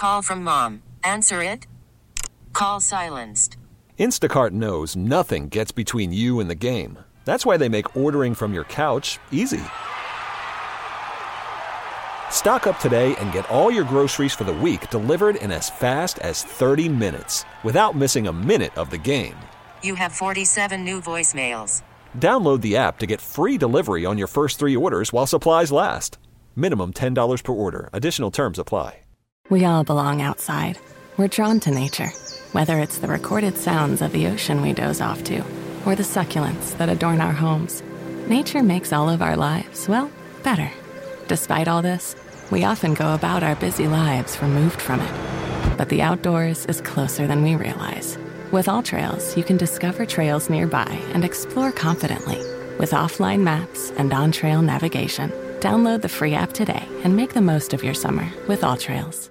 call from mom. Answer it. Call silenced. Instacart knows nothing gets between you and the game. That's why they make ordering from your couch easy. Stock up today and get all your groceries for the week delivered in as fast as 30 minutes without missing a minute of the game. You have 47 new voicemails. Download the app to get free delivery on your first 3 orders while supplies last. Minimum $10 per order. Additional terms apply. We all belong outside. We're drawn to nature, whether it's the recorded sounds of the ocean we doze off to, or the succulents that adorn our homes. Nature makes all of our lives, well, better. Despite all this, we often go about our busy lives removed from it. But the outdoors is closer than we realize. With AllTrails, you can discover trails nearby and explore confidently. With offline maps and on-trail navigation, download the free app today and make the most of your summer with AllTrails.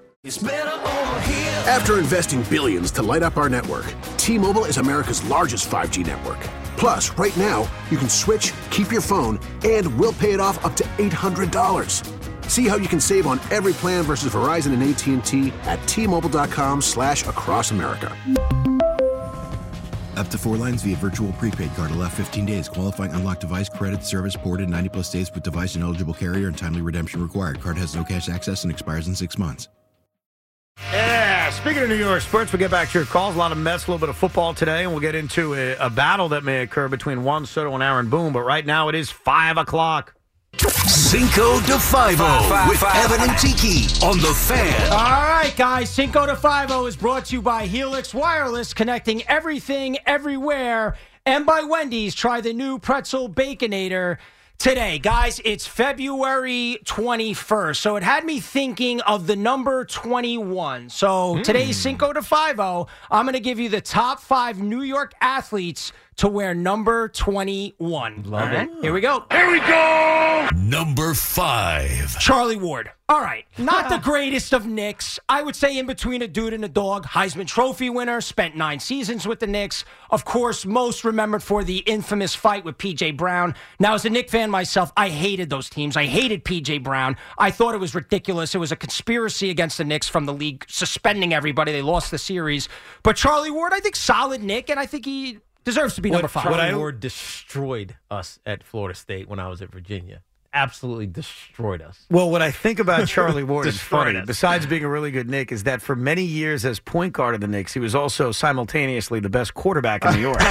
After investing billions to light up our network, T-Mobile is America's largest 5G network. Plus, right now, you can switch, keep your phone, and we'll pay it off up to $800. See how you can save on every plan versus Verizon and AT&T at T-Mobile.com/across America. Up to 4 lines via virtual prepaid card. Allow 15 days. Qualifying unlocked device credit service ported 90+ states with device and eligible carrier and timely redemption required. Card has no cash access and expires in 6 months. Yeah, speaking of New York sports, we'll get back to your calls. A lot of Mets, a little bit of football today, and we'll get into a battle that may occur between Juan Soto and Aaron Boone. But right now it is 5 o'clock. Cinco de Five-O with Evan and Tiki on The Fan. All right, guys. Cinco de Five-O is brought to you by Helix Wireless, connecting everything, everywhere. And by Wendy's. Try the new Pretzel Baconator today. Guys, it's February 21st. So it had me thinking of the number 21. So today's Cinco de Five-O, I'm going to give you the top 5 New York athletes to wear number 21. Love it. Here we go. Here we go! Number 5. Charlie Ward. All right. Not the greatest of Knicks. I would say in between a dude and a dog. Heisman Trophy winner. Spent 9 seasons with the Knicks. Of course, most remembered for the infamous fight with P.J. Brown. Now, as a Knicks fan myself, I hated those teams. I hated P.J. Brown. I thought it was ridiculous. It was a conspiracy against the Knicks from the league suspending everybody. They lost the series. But Charlie Ward, I think, solid Knick, and I think he deserves to be number 5. Charlie Ward destroyed us at Florida State when I was at Virginia. Absolutely destroyed us. Well, what I think about Charlie Ward is funny, besides being a really good Knick, is that for many years as point guard of the Knicks, he was also simultaneously the best quarterback in New York.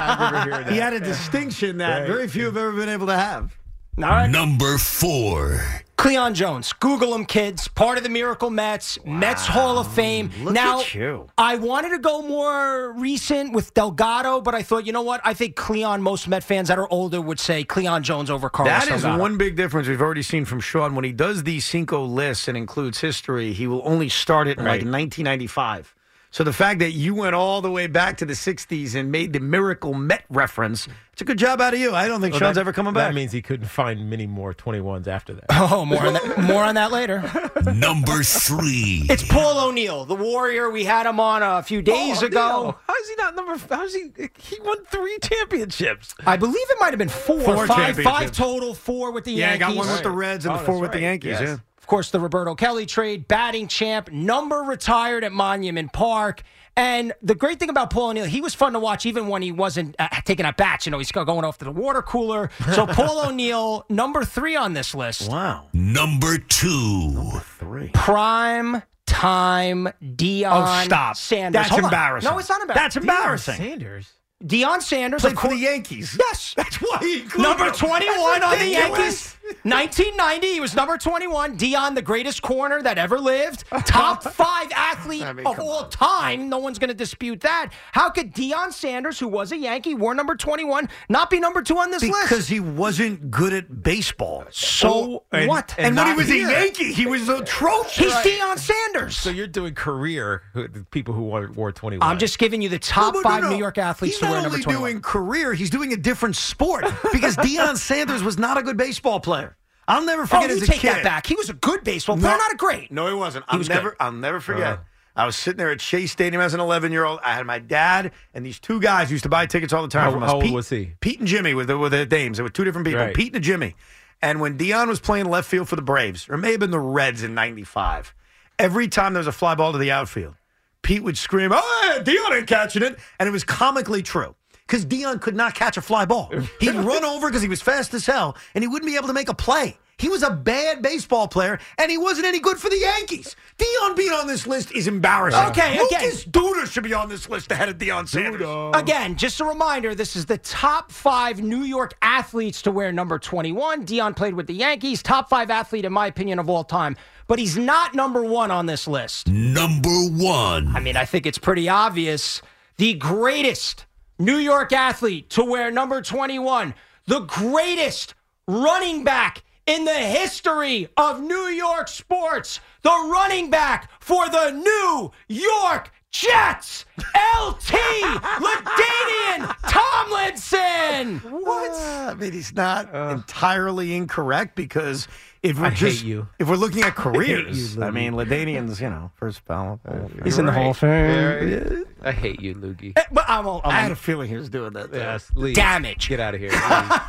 He had a distinction that very few have ever been able to have. All right. Number 4. Cleon Jones. Google him, kids. Part of the Miracle Mets. Wow. Mets Hall of Fame. Look now, at you. I wanted to go more recent with Delgado, but I thought, you know what? I think Cleon, most Met fans that are older would say Cleon Jones over Carlos Delgado. That is one big difference we've already seen from Sean. When he does these Cinco lists and includes history, he will only start it in like 1995. So the fact that you went all the way back to the 60s and made the Miracle Met reference, it's a good job out of you. I don't think Sean's ever coming back. That means he couldn't find many more 21s after that. Oh, more on that later. Number 3. It's Paul O'Neill, the Warrior. We had him on a few days ago. How is he not number 5? He won 3 championships. I believe it might have been 4. 5 total, 4 with the Yankees. Yeah, I got 1 with the Reds and the 4 with the Yankees. Yes. Yeah. Of course, the Roberto Kelly trade, batting champ, number retired at Monument Park. And the great thing about Paul O'Neill, he was fun to watch even when he wasn't taking at bats. You know, he's going off to the water cooler. So Paul O'Neill, number 3 on this list. Wow. Number 2. Number 3. Prime time Deion Sanders. That's embarrassing. No, it's not embarrassing. That's embarrassing. Sanders. Deion Sanders. Played for the Yankees. Yes. That's why he included number him. 21 on the Yankees. 1990, he was number 21. Deion, the greatest corner that ever lived. Top 5 athlete of all time. No one's going to dispute that. How could Deion Sanders, who was a Yankee, wore number 21, not be number 2 on this list? Because he wasn't good at baseball. So what? And when he was a Yankee, he was atrocious. He's Deion Sanders. So you're doing career people who wore 21. I'm just giving you the top 5 New York athletes to wear number 21. He's not only doing career, he's doing a different sport. Because Deion Sanders was not a good baseball player. I'll never forget as a kid. Take that back. He was a good baseball player, not a great. No, he wasn't. I'll never forget. I was sitting there at Shea Stadium as an 11-year-old. I had my dad and these 2 guys who used to buy tickets all the time from us. How old was he? Pete and Jimmy were the names. There were 2 different people, Pete and Jimmy. And when Deion was playing left field for the Braves, or it may have been the Reds in 95, every time there was a fly ball to the outfield, Pete would scream, "Oh, Dion ain't catching it," and it was comically true. Because Dion could not catch a fly ball. He'd run over because he was fast as hell, and he wouldn't be able to make a play. He was a bad baseball player, and he wasn't any good for the Yankees. Dion being on this list is embarrassing. Okay, Lucas Duda should be on this list ahead of Deion Sanders. Again, just a reminder, this is the top 5 New York athletes to wear number 21. Dion played with the Yankees, top 5 athlete, in my opinion, of all time. But he's not number 1 on this list. Number 1. I mean, I think it's pretty obvious. The greatest New York athlete to wear number 21, the greatest running back in the history of New York sports, the running back for the New York Jets, LT LaDainian Tomlinson. What? I mean, he's not entirely incorrect because if we're if we're looking at careers, I mean, LaDainian's, first ballot. He's in the Hall of Fame. I hate you, Loogie. But I had a feeling he was doing that. Yes, leave. Damage. Get out of here.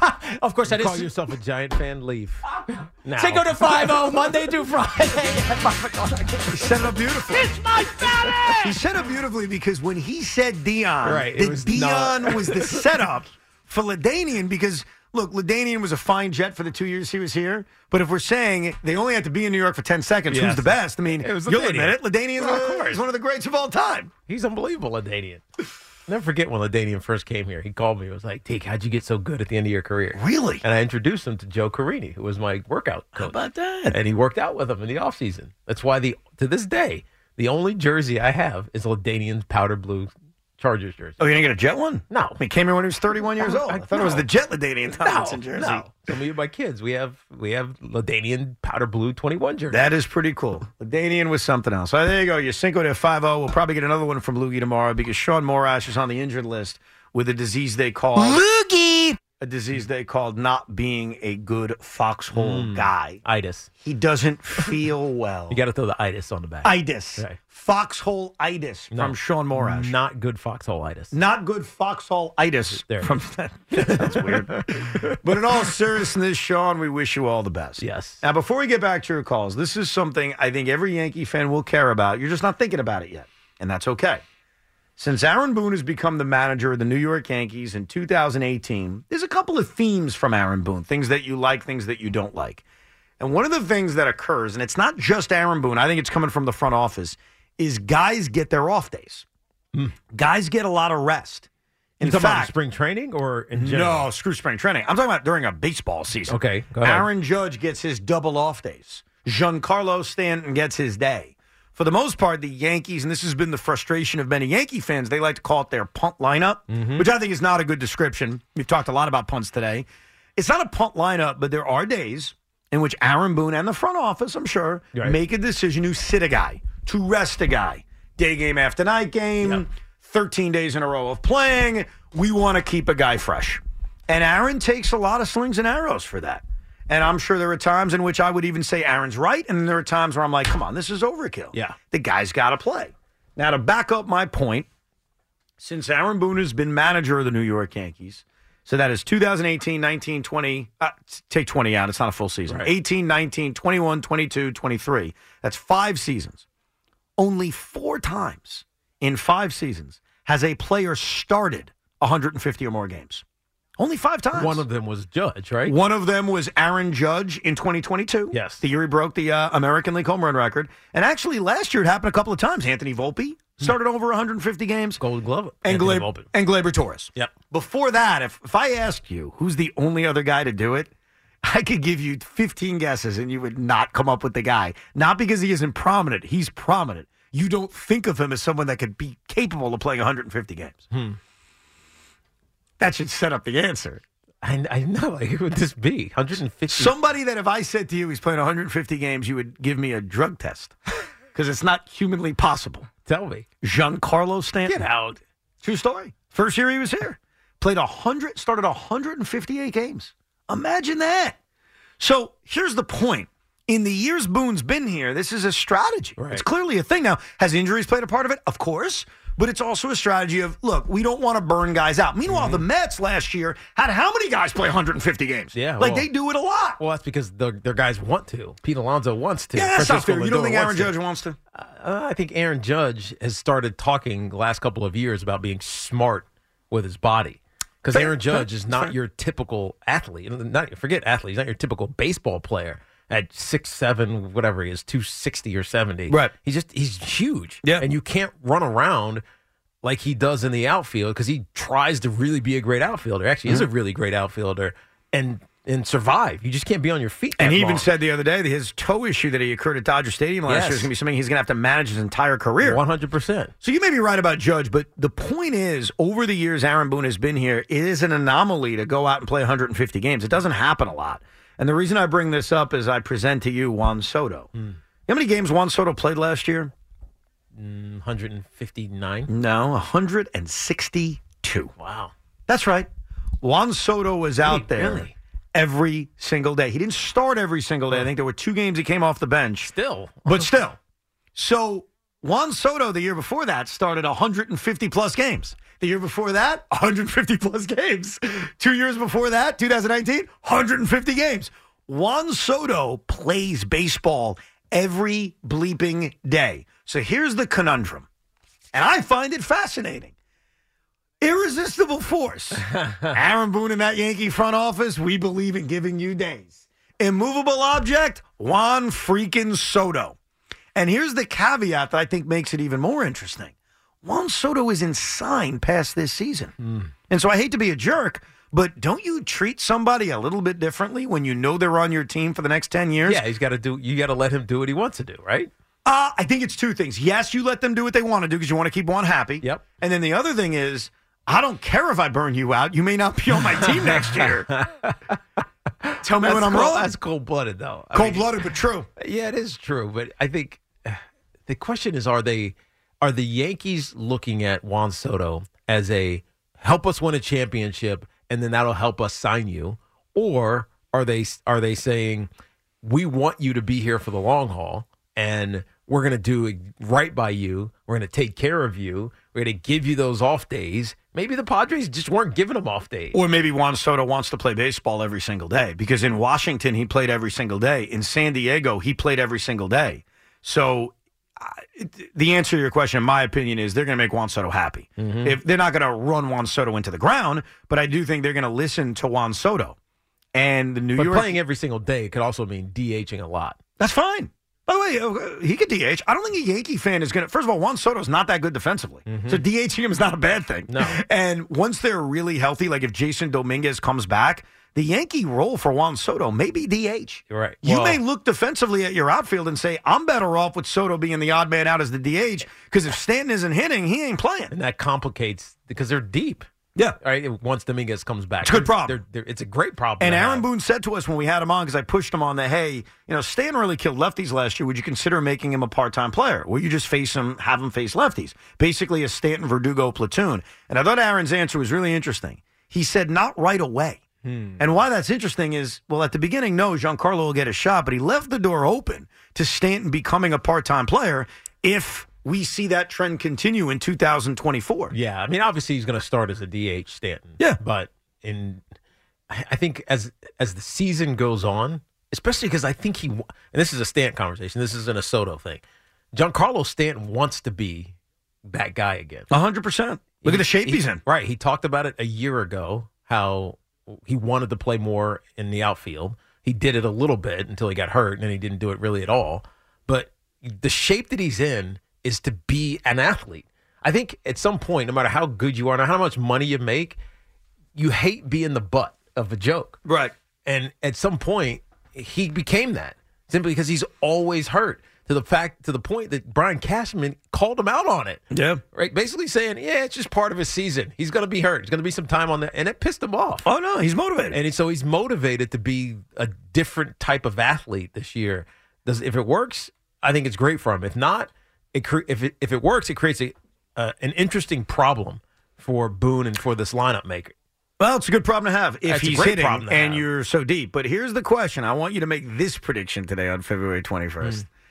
Of course, that Call is. yourself a Giant fan. Leave. Now. Cinco de 5-0, Monday through Friday at 5 o'clock. He set it up beautifully. It's my belly! He set it up beautifully because when he said Dion, Right, it was Dion was the setup for LaDainian because, look, LaDainian was a fine Jet for the 2 years he was here. But if we're saying they only had to be in New York for 10 seconds, who's the best? I mean, you'll admit it. LaDainian is one of the greats of all time. He's unbelievable, LaDainian. Never forget when LaDainian first came here. He called me. He was like, Deke, how'd you get so good at the end of your career? Really? And I introduced him to Joe Carini, who was my workout coach. How about that? And he worked out with him in the offseason. That's why, to this day, the only jersey I have is LaDainian's powder blue Chargers jersey. Oh, you didn't get a Jet one? No. He came here when he was 31 years old. I thought it was the Jet LaDainian Tomlinson jersey. No. So me and my kids, we have LaDainian powder blue 21 jersey. That is pretty cool. LaDainian was something else. So there you go. Your Cinco de 5-0. We'll probably get another one from Loogie tomorrow because Sean Morash is on the injured list with a disease they call Loogie! A disease they called not being a good foxhole guy. Itis. He doesn't feel well. You got to throw the itis on the back. Itis. Right. Foxhole itis from Sean Morash. Not good foxhole itis. Not good foxhole itis. There from That's weird. But in all seriousness, Sean, we wish you all the best. Yes. Now, before we get back to your calls, this is something I think every Yankee fan will care about. You're just not thinking about it yet, and that's okay. Since Aaron Boone has become the manager of the New York Yankees in 2018, there's a couple of themes from Aaron Boone, things that you like, things that you don't like. And one of the things that occurs, and it's not just Aaron Boone, I think it's coming from the front office, is guys get their off days. Guys get a lot of rest. In fact, about spring training or in general? No, screw spring training. I'm talking about during a baseball season. Okay, go ahead. Aaron Judge gets his double off days. Giancarlo Stanton gets his day. For the most part, the Yankees, and this has been the frustration of many Yankee fans, they like to call it their punt lineup, which I think is not a good description. We've talked a lot about punts today. It's not a punt lineup, but there are days in which Aaron Boone and the front office, I'm sure, make a decision to sit a guy, to rest a guy. Day game after night game, 13 days in a row of playing. We want to keep a guy fresh. And Aaron takes a lot of slings and arrows for that. And I'm sure there are times in which I would even say Aaron's right, and there are times where I'm like, come on, this is overkill. Yeah. The guy's got to play. Now, to back up my point, since Aaron Boone has been manager of the New York Yankees, so that is 2018, 19, 20, take 20 out, it's not a full season. Right. 18, 19, 21, 22, 23. That's 5 seasons. Only 4 times in 5 seasons has a player started 150 or more games. Only 5 times. One of them was Judge, right? One of them was Aaron Judge in 2022. Yes. The year he broke the American League home run record. And actually, last year it happened a couple of times. Anthony Volpe started over 150 games. Gold Glove. And Gleyber Torres. Yep. Before that, if I asked you who's the only other guy to do it, I could give you 15 guesses and you would not come up with the guy. Not because he isn't prominent. He's prominent. You don't think of him as someone that could be capable of playing 150 games. That should set up the answer. I know. Like, who would this be? 150? Somebody that if I said to you he's playing 150 games, you would give me a drug test. Because it's not humanly possible. Tell me. Giancarlo Stanton. Get out. True story. First year he was here. Started 158 games. Imagine that. So here's the point. In the years Boone's been here, this is a strategy. Right. It's clearly a thing. Now, has injuries played a part of it? Of course. but it's also a strategy of, look, we don't want to burn guys out. Meanwhile, the Mets last year had how many guys play 150 games? Yeah. They do it a lot. Well, that's because their guys want to. Pete Alonso wants to. Yeah, that's not fair. You don't Lindor think Aaron wants to. Judge wants to? I think Aaron Judge has started talking the last couple of years about being smart with his body. Because Aaron Judge is not your typical athlete. Forget athlete. He's not your typical baseball player at 6'7", whatever he is, 260 or 70. Right. He's huge. Yeah. And you can't run around like he does in the outfield because he tries to really be a great outfielder. Actually, is a really great outfielder and survive. You just can't be on your feet that And he even long. said the other day that his toe issue that he occurred at Dodger Stadium last year is going to be something he's going to have to manage his entire career. 100%. So you may be right about Judge, but the point is, over the years Aaron Boone has been here, it is an anomaly to go out and play 150 games. It doesn't happen a lot. And the reason I bring this up is I present to you Juan Soto. You know how many games Juan Soto played last year? 159. No, 162. Wow. That's right. Juan Soto was out there really? every single day. He didn't start every single day. I think there were 2 games he came off the bench. Still. But still. So Juan Soto, the year before that, started 150-plus games. The year before that, 150-plus games. 2 years before that, 2019, 150 games. Juan Soto plays baseball every bleeping day. So here's the conundrum, and I find it fascinating. Irresistible force. Aaron Boone in that Yankee front office, we believe in giving you days. Immovable object, Juan freaking Soto. And here's the caveat that I think makes it even more interesting. Juan Soto is insane past this season. And so I hate to be a jerk, but don't you treat somebody a little bit differently when you know they're on your team for the next 10 years? Yeah, you got to let him do what he wants to do, right? I think it's 2 things. Yes, you let them do what they want to do because you want to keep Juan happy. Yep. And then the other thing is, I don't care if I burn you out. You may not be on my team next year. Tell me when I'm wrong. That's cold-blooded, though. Cold-blooded, but true. Yeah, it is true. But I think the question is, are the Yankees looking at Juan Soto as a help us win a championship and then that'll help us sign you? Or are they saying we want you to be here for the long haul and we're going to do right by you. We're going to take care of you. We're going to give you those off days. Maybe the Padres just weren't giving him off days. Or maybe Juan Soto wants to play baseball every single day because in Washington, he played every single day. In San Diego, he played every single day. So the answer to your question, in my opinion, is they're going to make Juan Soto happy. If they're not going to run Juan Soto into the ground, but I do think they're going to listen to Juan Soto. And the New York playing every single day could also mean DHing a lot. That's fine. By the way, he could DH. I don't think a Yankee fan is going to. First of all, Juan Soto's not that good defensively. So DHing him is not a bad thing. No. And once they're really healthy, like if Jason Dominguez comes back, the Yankee role for Juan Soto may be DH. You're right. You may look defensively at your outfield and say, I'm better off with Soto being the odd man out as the DH because if Stanton isn't hitting, he ain't playing. And that complicates because they're deep. Yeah. All right. Once Dominguez comes back. It's a good problem. It's a great problem. And Aaron Boone said to us when we had him on, because I pushed him on that, hey, Stanton really killed lefties last year. Would you consider making him a part-time player? Or you just have him face lefties? Basically a Stanton Verdugo platoon. And I thought Aaron's answer was really interesting. He said, not right away. And why that's interesting is, well, at the beginning, no, Giancarlo will get a shot, but he left the door open to Stanton becoming a part-time player if we see that trend continue in 2024. Yeah, I mean, obviously he's going to start as a DH, Stanton. Yeah. But I think as the season goes on, especially because I think and this is a Stanton conversation, this isn't a Soto thing. Giancarlo Stanton wants to be that guy again. 100%. Look at the shape he's in. Right. He talked about it a year ago, how he wanted to play more in the outfield. He did it a little bit until he got hurt, and then he didn't do it really at all. But the shape that he's in is to be an athlete. I think at some point, no matter how good you are, no matter how much money you make, you hate being the butt of a joke. Right. And at some point, he became that simply because he's always hurt. To the point that Brian Cashman called him out on it. Yeah. Right. Basically saying, yeah, it's just part of his season. He's going to be hurt. There's going to be some time on that. And it pissed him off. Oh, no, he's motivated. And so he's motivated to be a different type of athlete this year. If it works, I think it's great for him. If not, if it works, it creates an interesting problem for Boone and for this lineup maker. Well, it's a good problem to have if he's hitting and have. You're so deep. But here's the question. I want you to make this prediction today on February 21st.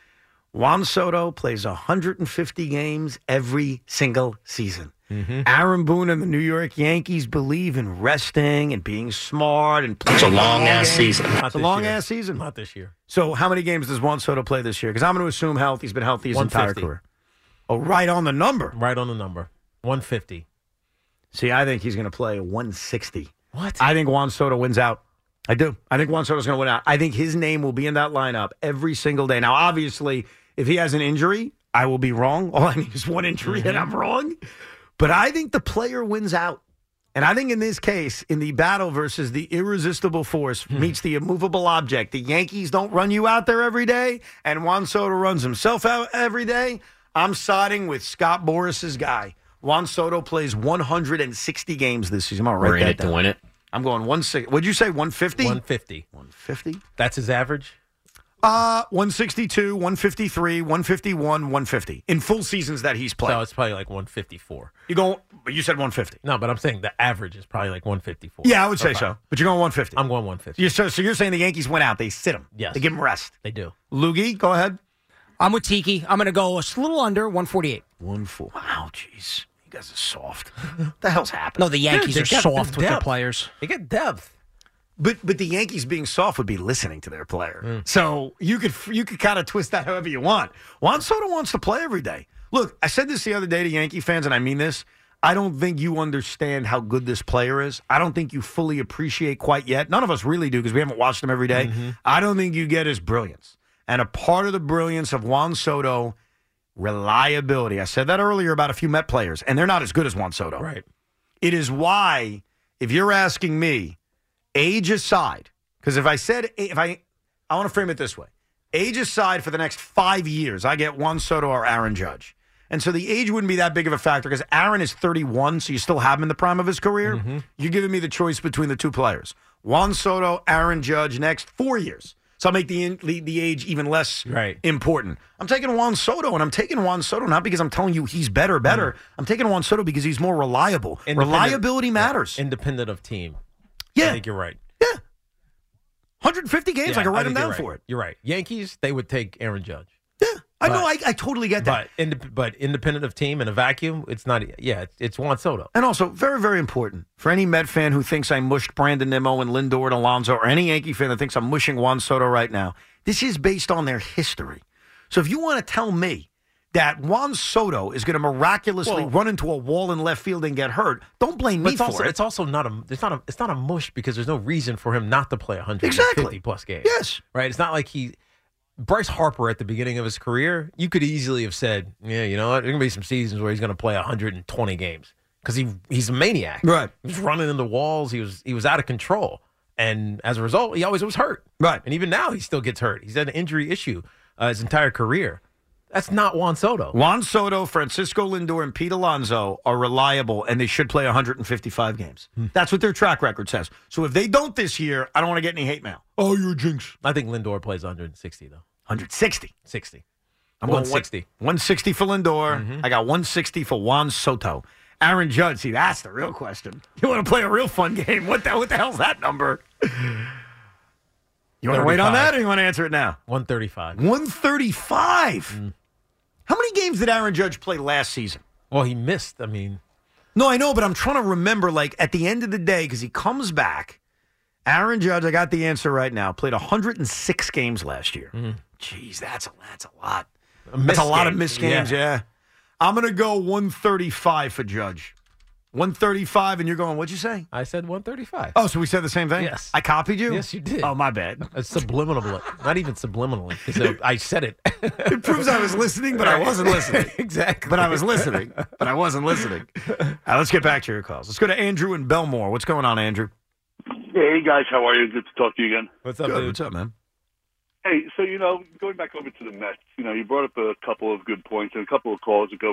Juan Soto plays 150 games every single season. Mm-hmm. Aaron Boone and the New York Yankees believe in resting and being smart and playing. It's a long-ass season. It's a long-ass season. Not this year. So how many games does Juan Soto play this year? Because I'm going to assume he's been healthy his entire 150. career. Oh, right on the number. Right on the number. 150. See, I think he's going to play 160. What? I think Juan Soto wins out. I do. I think Juan Soto's going to win out. I think his name will be in that lineup every single day. Now, obviously, if he has an injury, I will be wrong. All I need is one injury and I'm wrong. But I think the player wins out. And I think in this case, in the battle versus the irresistible force meets the immovable object, the Yankees don't run you out there every day, and Juan Soto runs himself out every day. I'm siding with Scott Boris's guy. Juan Soto plays 160 games this season. I'm going to We're write in that it to down. win it. I'm going 160. What'd you say, 150? 150. 150? That's his average? 162, 153, 151, 150 in full seasons that he's played. So it's probably like 154. But you said 150. No, but I'm saying the average is probably like 154. Yeah, I would say Okay. so. But you're going 150. I'm going 150. So you're saying the Yankees went out. They sit him. Yes. They give him rest. They do. Loogie, go ahead. I'm with Tiki. I'm going to go a little under 148. 1-4. Wow, jeez. You guys are soft. What the hell's happening? No, the Yankees they are got soft with their depth. players. They get depth. But the Yankees being soft would be listening to their player. So you could kind of twist that however you want. Juan Soto wants to play every day. Look, I said this the other day to Yankee fans, and I mean this. I don't think you understand how good this player is. I don't think you fully appreciate quite yet. None of us really do because we haven't watched him every day. Mm-hmm. I don't think you get his brilliance. And a part of the brilliance of Juan Soto, reliability. I said that earlier about a few Met players, and they're not as good as Juan Soto. Right. It is why, if you're asking me, age aside, because I want to frame it this way. Age aside, for the next 5 years, I get Juan Soto or Aaron Judge. And so the age wouldn't be that big of a factor because Aaron is 31, so you still have him in the prime of his career. Mm-hmm. You're giving me the choice between the two players. Juan Soto, Aaron Judge, next 4 years. So I'll make the age even less important. I'm taking Juan Soto, and I'm taking Juan Soto not because I'm telling you he's better. I'm taking Juan Soto because he's more reliable. Reliability matters. Independent of team. Yeah. I think you're right. Yeah. 150 games, I can write him down you're right. for it. You're right. Yankees, they would take Aaron Judge. Yeah. I know. I totally get that. But independent of team in a vacuum, it's not. Yeah, it's Juan Soto. And also, very, very important for any Met fan who thinks I mushed Brandon Nimmo and Lindor and Alonso, or any Yankee fan that thinks I'm mushing Juan Soto right now. This is based on their history. So if you want to tell me that Juan Soto is going to miraculously run into a wall in left field and get hurt, don't blame me for it. It's also not a mush because there's no reason for him not to play 150 plus games. Yes. Right. It's not like Bryce Harper at the beginning of his career, you could easily have said, yeah, you know what, there's going to be some seasons where he's going to play 120 games because he's a maniac. Right. He was running into walls. He was out of control. And as a result, he always was hurt. Right. And even now, he still gets hurt. He's had an injury issue his entire career. That's not Juan Soto. Juan Soto, Francisco Lindor, and Pete Alonso are reliable, and they should play 155 games. That's what their track record says. So if they don't this year, I don't want to get any hate mail. Oh, you're a jinx. I think Lindor plays 160, though. 160. 60. I'm 160. 160 for Lindor. I got 160 for Juan Soto. Aaron Judge, see, that's the real question. You want to play a real fun game. What the hell's that number? You want to wait on that or you want to answer it now? 135. 135? How many games did Aaron Judge play last season? Well, he missed. No, I know, but I'm trying to remember, like, at the end of the day, because he comes back. Aaron Judge, I got the answer right now, played 106 games last year. Jeez, that's a lot. That's a lot of missed games, yeah. I'm going to go 135 for Judge. 135, and you're going, what'd you say? I said 135. Oh, so we said the same thing? Yes. I copied you? Yes, you did. Oh, my bad. It's subliminal. Not even subliminally, because I said it. It proves I was listening, but I wasn't listening. Exactly. But I was listening, but I wasn't listening. Let's get back to your calls. Let's go to Andrew in Belmore. What's going on, Andrew? Hey, guys. How are you? Good to talk to you again. What's up, Good. dude? What's up, man? Hey, so, going back over to the Mets, you brought up a couple of good points, and a couple of calls ago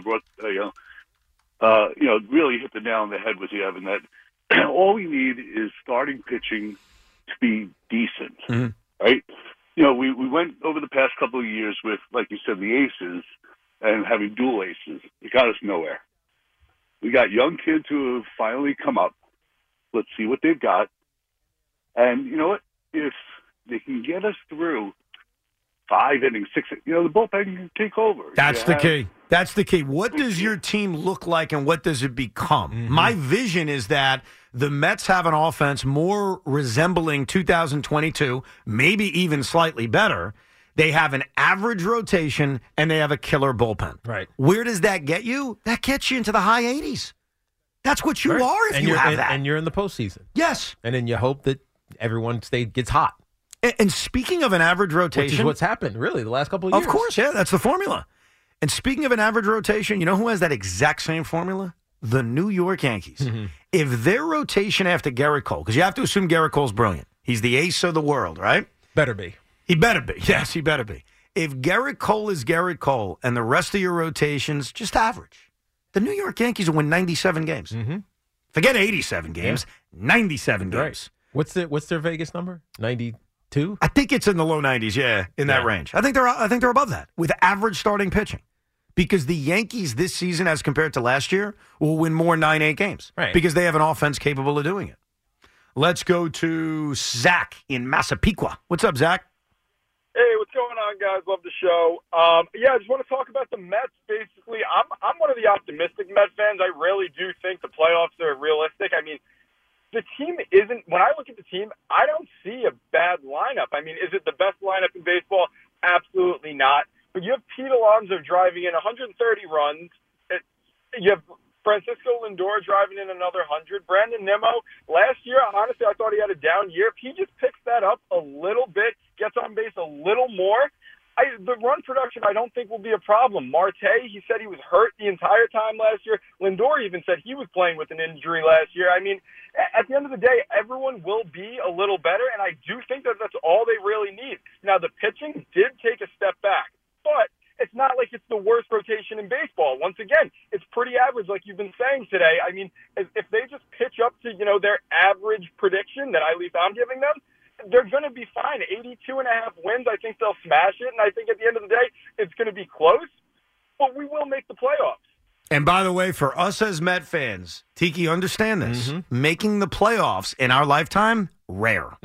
really hit the nail on the head with you, Evan, that all we need is starting pitching to be decent, right? We went over the past couple of years with, like you said, the aces and having dual aces. It got us nowhere. We got young kids who have finally come up. Let's see what they've got. And you know what? If they can get us through 5 innings, 6. The bullpen can take over. That's the key. That's the key. What does your team look like, and what does it become? Mm-hmm. My vision is that the Mets have an offense more resembling 2022, maybe even slightly better. They have an average rotation, and they have a killer bullpen. Right. Where does that get you? That gets you into the high 80s. That's what you are if you have that. And you're in the postseason. Yes. And then you hope that everyone gets hot. And speaking of an average rotation. Which is what's happened, really, the last couple of years. Of course, yeah, that's the formula. And speaking of an average rotation, you know who has that exact same formula? The New York Yankees. Mm-hmm. If their rotation after Gerrit Cole, because you have to assume Gerrit Cole's brilliant. He's the ace of the world, right? Better be. He better be. Yes, he better be. If Gerrit Cole is Gerrit Cole and the rest of your rotations just average, the New York Yankees will win 97 games. Mm-hmm. Forget 87 games, 97 games. Right. What's their Vegas number? 92? I think it's in the low 90s, in that range. I think they're above that with average starting pitching. Because the Yankees this season, as compared to last year, will win more 9-8 games. Right. Because they have an offense capable of doing it. Let's go to Zach in Massapequa. What's up, Zach? Hey, what's going on, guys? Love the show. I just want to talk about the Mets. Basically, I'm one of the optimistic Mets fans. I really do think the playoffs are realistic. I mean, the team isn't. When I look at the team, I don't see a bad lineup. I mean, is it the best lineup in baseball? Absolutely not. But you have Pete Alonso driving in 130 runs. You have Francisco Lindor driving in another 100. Brandon Nimmo, last year, honestly, I thought he had a down year. If he just picks that up a little bit, gets on base a little more, the run production I don't think will be a problem. Marte, he said he was hurt the entire time last year. Lindor even said he was playing with an injury last year. I mean, at the end of the day, everyone will be a little better, and I do think that that's all they really need. Now, the pitching did take a step back, but it's not like it's the worst rotation in baseball. Once again, it's pretty average, like you've been saying today. I mean, if they just pitch up to, their average prediction that at least I'm giving them, they're going to be fine. 82.5 wins, I think they'll smash it. And I think at the end of the day, it's going to be close, but we will make the playoffs. And by the way, for us as Met fans, Tiki, understand this. Mm-hmm. Making the playoffs in our lifetime, rare.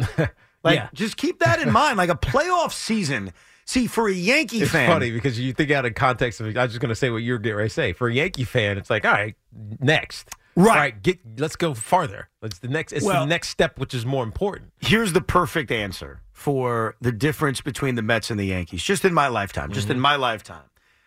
Just keep that in mind. Like a playoff season. See, for a Yankee fan. It's funny because you think out of context of, I was just going to say what you're getting ready to say. For a Yankee fan, it's like, all right, next. Right. All right, let's go farther. It's the next step, which is more important. Here's the perfect answer for the difference between the Mets and the Yankees, just in my lifetime. Mm-hmm. Just in my lifetime.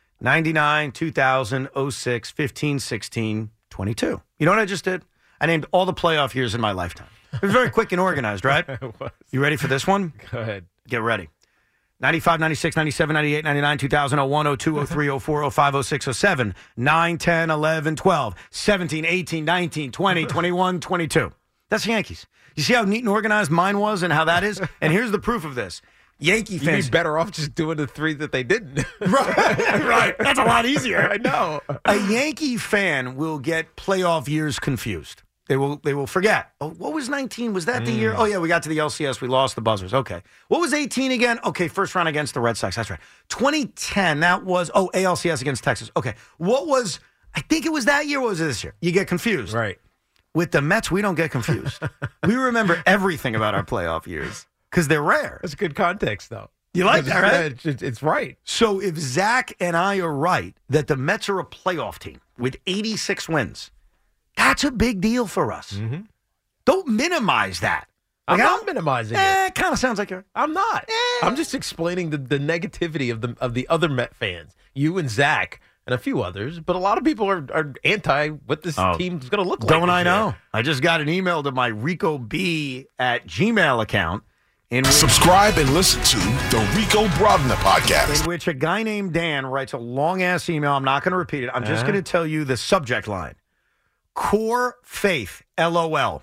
99, 2000, 06, 15, 16, 22. You know what I just did? I named all the playoff years in my lifetime. It was very quick and organized, right? It was. You ready for this one? Go ahead. Get ready. 95, 96, 97, 98, 99, 2000, 01, 02, 03, 04, 05, 06, 07, 9, 10, 11, 12, 17, 18, 19, 20, 21, 22. That's the Yankees. You see how neat and organized mine was and how that is? And here's the proof of this. Yankee fans. You'd be better off just doing the three that they didn't. Right. That's a lot easier. I know. A Yankee fan will get playoff years confused. They will forget. Oh, what was 19? Was that the year? Oh, yeah, we got to the LCS. We lost the buzzers. Okay. What was 18 again? Okay, first round against the Red Sox. That's right. 2010, that was, ALCS against Texas. Okay. What was, I think it was that year. What was it this year? You get confused. Right. With the Mets, we don't get confused. We remember everything about our playoff years because they're rare. That's good context, though. You like that, right? It's right. So if Zach and I are right that the Mets are a playoff team with 86 wins, that's a big deal for us. Mm-hmm. Don't minimize that. I'm not minimizing it. It kind of sounds like you're. I'm not. I'm just explaining the negativity of the other Met fans. You and Zach and a few others, but a lot of people are anti what this team's going to look like. Don't I know? I just got an email to my RicoB@gmail account. Subscribe and listen to the Rico Brodner Podcast. In which a guy named Dan writes a long-ass email. I'm not going to repeat it. I'm just going to tell you the subject line. Core faith, LOL.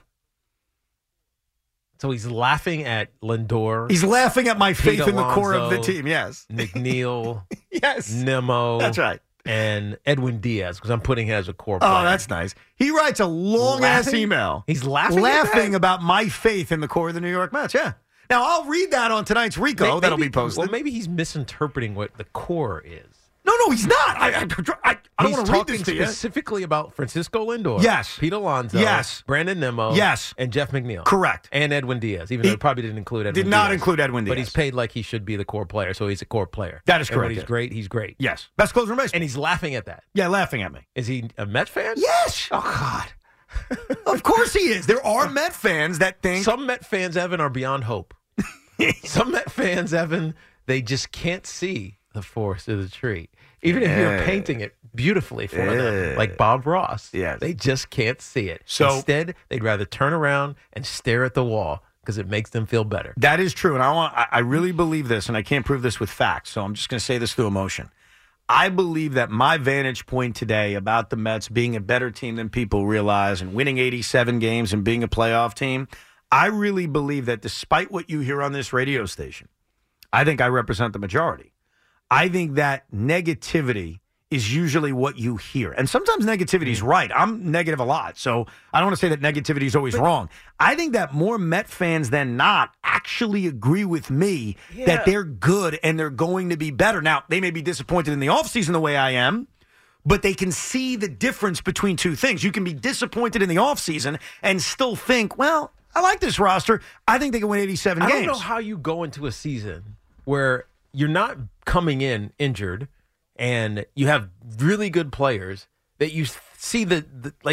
So he's laughing at Lindor. He's laughing at my faith in the core of the team, yes. McNeil. Yes. Nimmo. That's right. And Edwin Diaz, because I'm putting him as a core player. Oh, that's nice. He writes a long-ass email. He's laughing about my faith in the core of the New York Mets, yeah. Now, I'll read that on tonight's Rico. That'll be posted. Well, maybe he's misinterpreting what the core is. No, he's not. I don't want to read this to you. Specifically about Francisco Lindor. Yes. Pete Alonso. Yes. Brandon Nimmo. Yes. And Jeff McNeil. Correct. And Edwin Diaz, even though he probably didn't include Edwin Diaz. Did not include Edwin Diaz. But he's paid like he should be the core player, so he's a core player. That is And correct. when he's great, he's great. Yes. Best closer in baseball. And he's laughing at that. Yeah, laughing at me. Is he a Met fan? Yes. Oh, God. Of course he is. There are Met fans that think. Some Met fans, Evan, are beyond hope. Some Met fans, Evan, they just can't see the forest of the tree. Even if you're painting it beautifully for them, like Bob Ross, they just can't see it. So instead, they'd rather turn around and stare at the wall because it makes them feel better. That is true, and I really believe this, and I can't prove this with facts, so I'm just going to say this through emotion. I believe that my vantage point today about the Mets being a better team than people realize and winning 87 games and being a playoff team, I really believe that despite what you hear on this radio station, I think I represent the majority. I think that negativity is usually what you hear. And sometimes negativity is right. I'm negative a lot, so I don't want to say that negativity is always wrong. I think that more Met fans than not actually agree with me that they're good and they're going to be better. Now, they may be disappointed in the offseason the way I am, but they can see the difference between two things. You can be disappointed in the offseason and still think, well, I like this roster. I think they can win 87 games. I don't know how you go into a season where you're not coming in injured and you have really good players that you see the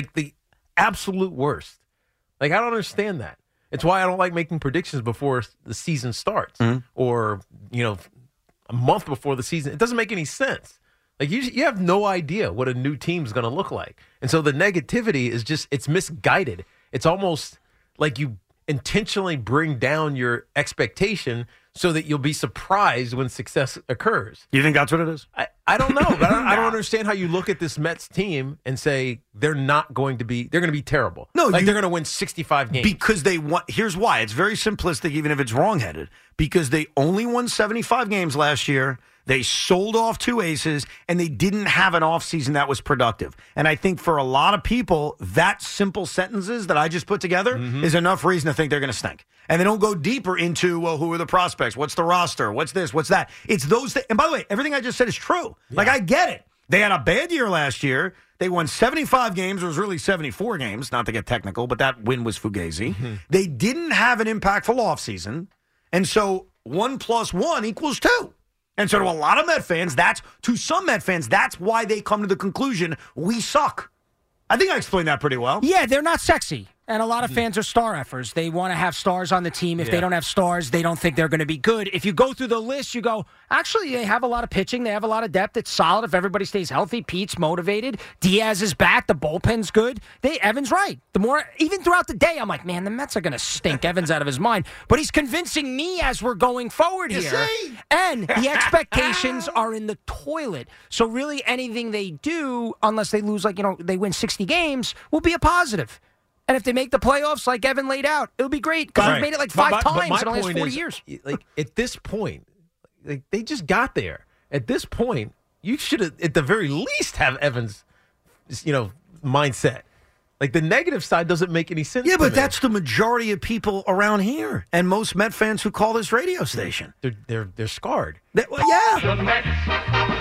absolute worst. Like, I don't understand that. It's why I don't like making predictions before the season starts or, a month before the season. It doesn't make any sense. Like, you have no idea what a new team's going to look like. And so the negativity is just, it's misguided. It's almost like you intentionally bring down your expectation so that you'll be surprised when success occurs. You think that's what it is? I don't know. But I don't understand how you look at this Mets team and say they're going to be terrible. No, they're going to win 65 games. Because they want, here's why. It's very simplistic, even if it's wrongheaded. Because they only won 75 games last year. They sold off 2 aces, and they didn't have an offseason that was productive. And I think for a lot of people, that simple sentences that I just put together is enough reason to think they're going to stink. And they don't go deeper into, well, who are the prospects? What's the roster? What's this? What's that? It's those things. And by the way, everything I just said is true. Yeah. Like, I get it. They had a bad year last year. They won 75 games. It was really 74 games, not to get technical, but that win was Fugazi. They didn't have an impactful offseason. And so 1 + 1 = 2. And so to a lot of Met fans, to some Met fans, that's why they come to the conclusion, we suck. I think I explained that pretty well. Yeah, they're not sexy. And a lot of fans are star effers. They want to have stars on the team. If they don't have stars, they don't think they're going to be good. If you go through the list, you go, actually, they have a lot of pitching. They have a lot of depth. It's solid if everybody stays healthy. Pete's motivated. Diaz is back. The bullpen's good. Evan's right. Even throughout the day, I'm like, man, the Mets are going to stink Evans out of his mind. But he's convincing me as we're going forward here. And the expectations are in the toilet. So really anything they do, unless they lose, they win 60 games, will be a positive. And if they make the playoffs like Evan laid out, it'll be great because we've made it 5 times in the last 40 years. Like, at this point, they just got there. At this point, you should at the very least have Evans, mindset. Like, the negative side doesn't make any sense. Yeah, but me. that's the majority of people around here and most Met fans who call this radio station. They're scarred. Yeah.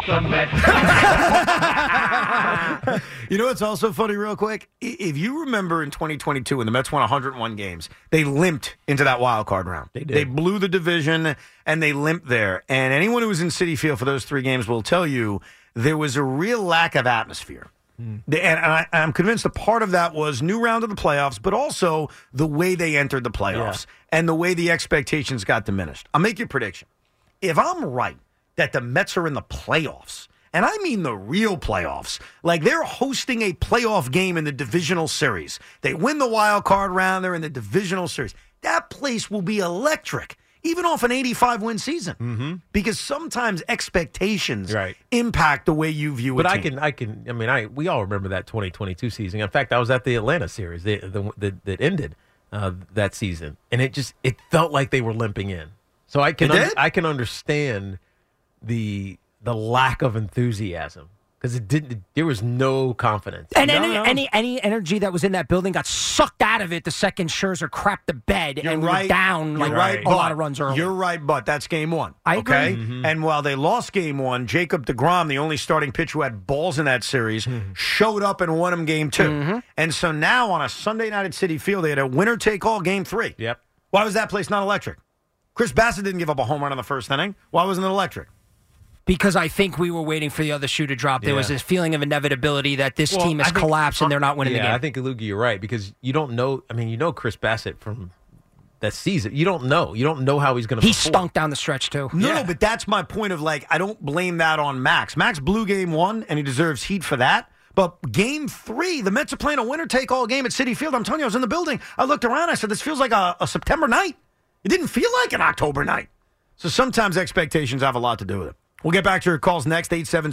You know what's also funny real quick? If you remember in 2022 when the Mets won 101 games, they limped into that wild card round. They did. They blew the division, and they limped there. And anyone who was in Citi Field for those 3 games will tell you there was a real lack of atmosphere. And I'm convinced a part of that was new round of the playoffs, but also the way they entered the playoffs and the way the expectations got diminished. I'll make you a prediction. If I'm right that the Mets are in the playoffs, and I mean the real playoffs, like they're hosting a playoff game in the divisional series. They win the wild card round, they're in the divisional series. That place will be electric, even off an 85-win season. Because sometimes expectations impact the way you view but a team. We all remember that 2022 season. In fact, I was at the Atlanta series that ended that season, and it felt like they were limping in. So I can understand the lack of enthusiasm because there was no confidence. And any energy that was in that building got sucked out of it the second Scherzer crapped the bed we were down a lot of runs early. You're right, but that's game one. I agree. Okay? Mm-hmm. And while they lost game one, Jacob deGrom, the only starting pitcher who had balls in that series, showed up and won him game two. Mm-hmm. And so now on a Sunday night at Citi Field, they had a winner-take-all game three. Yep. Why was that place not electric? Chris Bassett didn't give up a home run in the first inning. Why wasn't it electric? Because I think we were waiting for the other shoe to drop. There was this feeling of inevitability that this team has collapsed and they're not winning the game. I think, Lugie, you're right, because you don't know. I mean, you know Chris Bassett from that season. You don't know. You don't know how he's going to perform. He stunk down the stretch, too. No, but that's my point of, I don't blame that on Max. Max blew game one, and he deserves heat for that. But game three, the Mets are playing a winner-take-all game at Citi Field. I'm telling you, I was in the building. I looked around. I said, this feels like a September night. It didn't feel like an October night. So sometimes expectations have a lot to do with it. We'll get back to your calls next,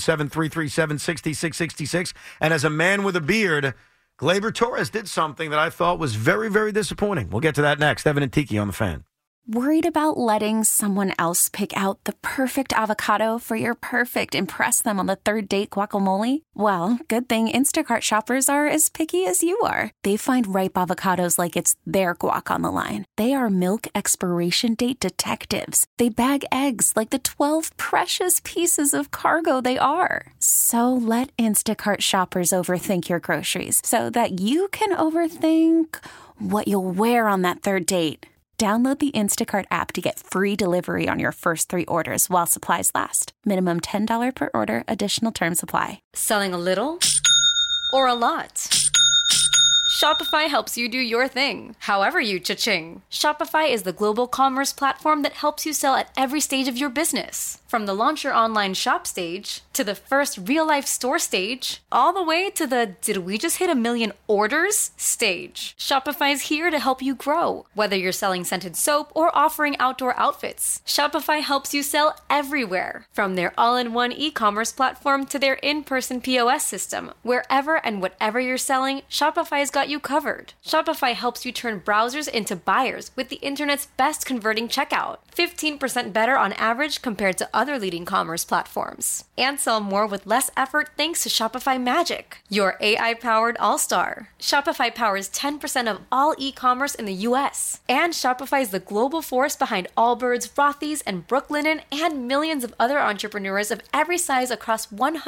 877-337-6666. And as a man with a beard, Gleyber Torres did something that I thought was very, very disappointing. We'll get to that next. Evan and Tiki on the Fan. Worried about letting someone else pick out the perfect avocado for your perfect impress them on the third date guacamole? Well, good thing Instacart shoppers are as picky as you are. They find ripe avocados like it's their guac on the line. They are milk expiration date detectives. They bag eggs like the 12 precious pieces of cargo they are. So let Instacart shoppers overthink your groceries so that you can overthink what you'll wear on that third date. Download the Instacart app to get free delivery on your first 3 orders while supplies last. Minimum $10 per order. Additional terms apply. Selling a little or a lot? Shopify helps you do your thing, however you cha-ching. Shopify is the global commerce platform that helps you sell at every stage of your business. From the launch your online shop stage, to the first real-life store stage, all the way to the did we just hit 1 million orders stage. Shopify's here to help you grow. Whether you're selling scented soap or offering outdoor outfits, Shopify helps you sell everywhere. From their all-in-one e-commerce platform to their in-person POS system, wherever and whatever you're selling, Shopify's got you covered. Shopify helps you turn browsers into buyers with the internet's best converting checkout. 15% better on average compared to other leading commerce platforms. And sell more with less effort thanks to Shopify Magic, your AI-powered all-star. Shopify powers 10% of all e-commerce in the U.S. And Shopify is the global force behind Allbirds, Rothy's, and Brooklinen, and millions of other entrepreneurs of every size across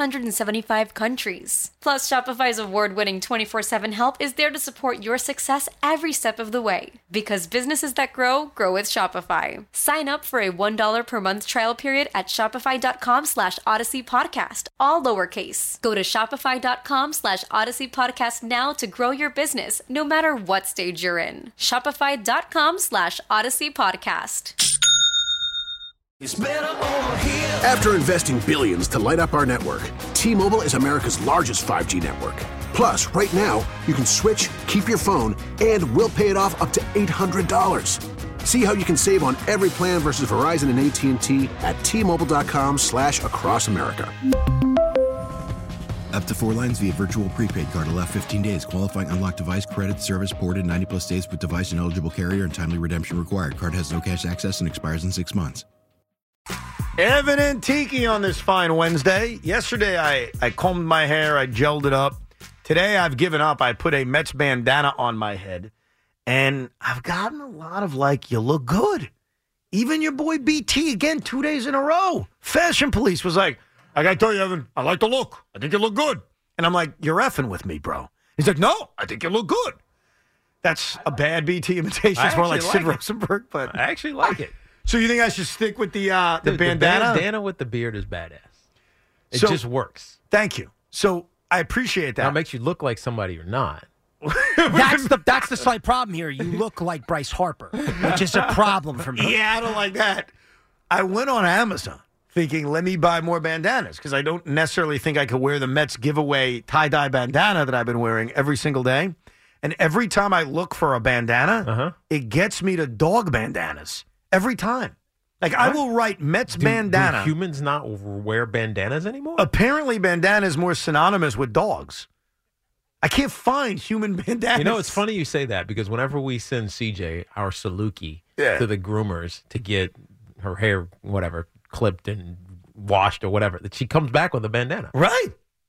175 countries. Plus, Shopify's award-winning 24/7 help is there to support your success every step of the way. Because businesses that grow, grow with Shopify. Sign up for a $1 per month trial period at shopify.com/Odyssey Podcast, all lowercase. Go to shopify.com/Odyssey Podcast now to grow your business, no matter what stage you're in. Shopify.com/Odyssey Podcast. After investing billions to light up our network, T-Mobile is America's largest 5G network. Plus, right now, you can switch, keep your phone, and we'll pay it off up to $800. See how you can save on every plan versus Verizon and AT&T at T-Mobile.com/across America. Up to 4 lines via virtual prepaid card. Allow 15 days. Qualifying unlocked device credit service ported 90+ days with device and eligible carrier and timely redemption required. Card has no cash access and expires in 6 months. Evan and Tiki on this fine Wednesday. Yesterday, I combed my hair. I gelled it up. Today, I've given up. I put a Mets bandana on my head. And I've gotten a lot of you look good. Even your boy BT, again, 2 days in a row. Fashion Police was like, I got to tell you, Evan, I like the look. I think you look good. And I'm like, you're effing with me, bro. He's like, no, I think you look good. That's a bad BT imitation. It's more like Sid Rosenberg. But I actually like it. So you think I should stick with the bandana? The bandana with the beard is badass. It just works. Thank you. So I appreciate that. Now it makes you look like somebody you're not. That's the slight problem here. You look like Bryce Harper, which is a problem for me. Yeah, I don't like that. I went on Amazon thinking, let me buy more bandanas because I don't necessarily think I could wear the Mets giveaway tie-dye bandana that I've been wearing every single day. And every time I look for a bandana, it gets me to dog bandanas. Every time. I will write Mets bandana. Do humans not wear bandanas anymore? Apparently, bandana is more synonymous with dogs. I can't find human bandanas. You know, it's funny you say that because whenever we send CJ, our Saluki, to the groomers to get her hair, whatever, clipped and washed or whatever, that she comes back with a bandana. Right.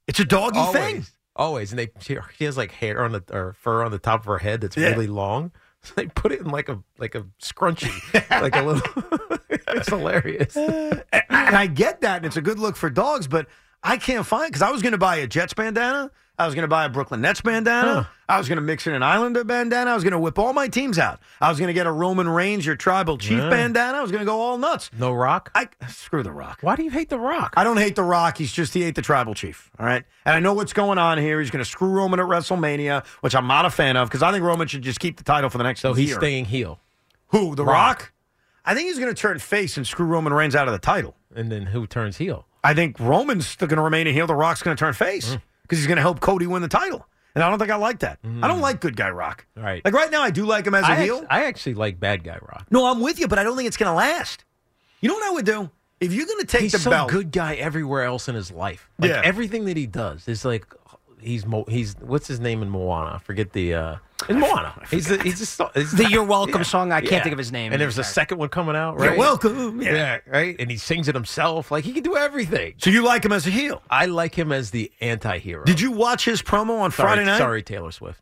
It's a doggy Always. thing. Always. And she has like hair on or fur on the top of her head that's really long. So they put it in like a scrunchie, like a little. It's hilarious. And I get that, and it's a good look for dogs, but I can't find, because I was going to buy a Jets bandana. I was going to buy a Brooklyn Nets bandana. I was going to mix in an Islander bandana. I was going to whip all my teams out. I was going to get a Roman Reigns, your tribal chief bandana. I was going to go all nuts. No Rock? Screw The Rock. Why do you hate The Rock? I don't hate The Rock. He ate the tribal chief. All right? And I know what's going on here. He's going to screw Roman at WrestleMania, which I'm not a fan of, because I think Roman should just keep the title for the next year. So he's staying heel. Who? The Rock? I think he's going to turn face and screw Roman Reigns out of the title. And then who turns heel? I think Roman's still going to remain a heel. The Rock's going to turn face because he's going to help Cody win the title. And I don't think I like that. I don't like good guy Rock. Right. Like right now, I do like him as a heel. I actually like bad guy Rock. No, I'm with you, but I don't think it's going to last. You know what I would do? If you're going to take the belt. He's so good guy everywhere else in his life. Like everything that he does is like he's what's his name in Moana? I forget the in Moana. He's the You're Welcome song. I can't think of his name. And there's a second one coming out, right? You're welcome. Yeah, right. And he sings it himself. Like he can do everything. So you like him as a heel? I like him as the anti-hero. Did you watch his promo on Friday night? Sorry, Taylor Swift.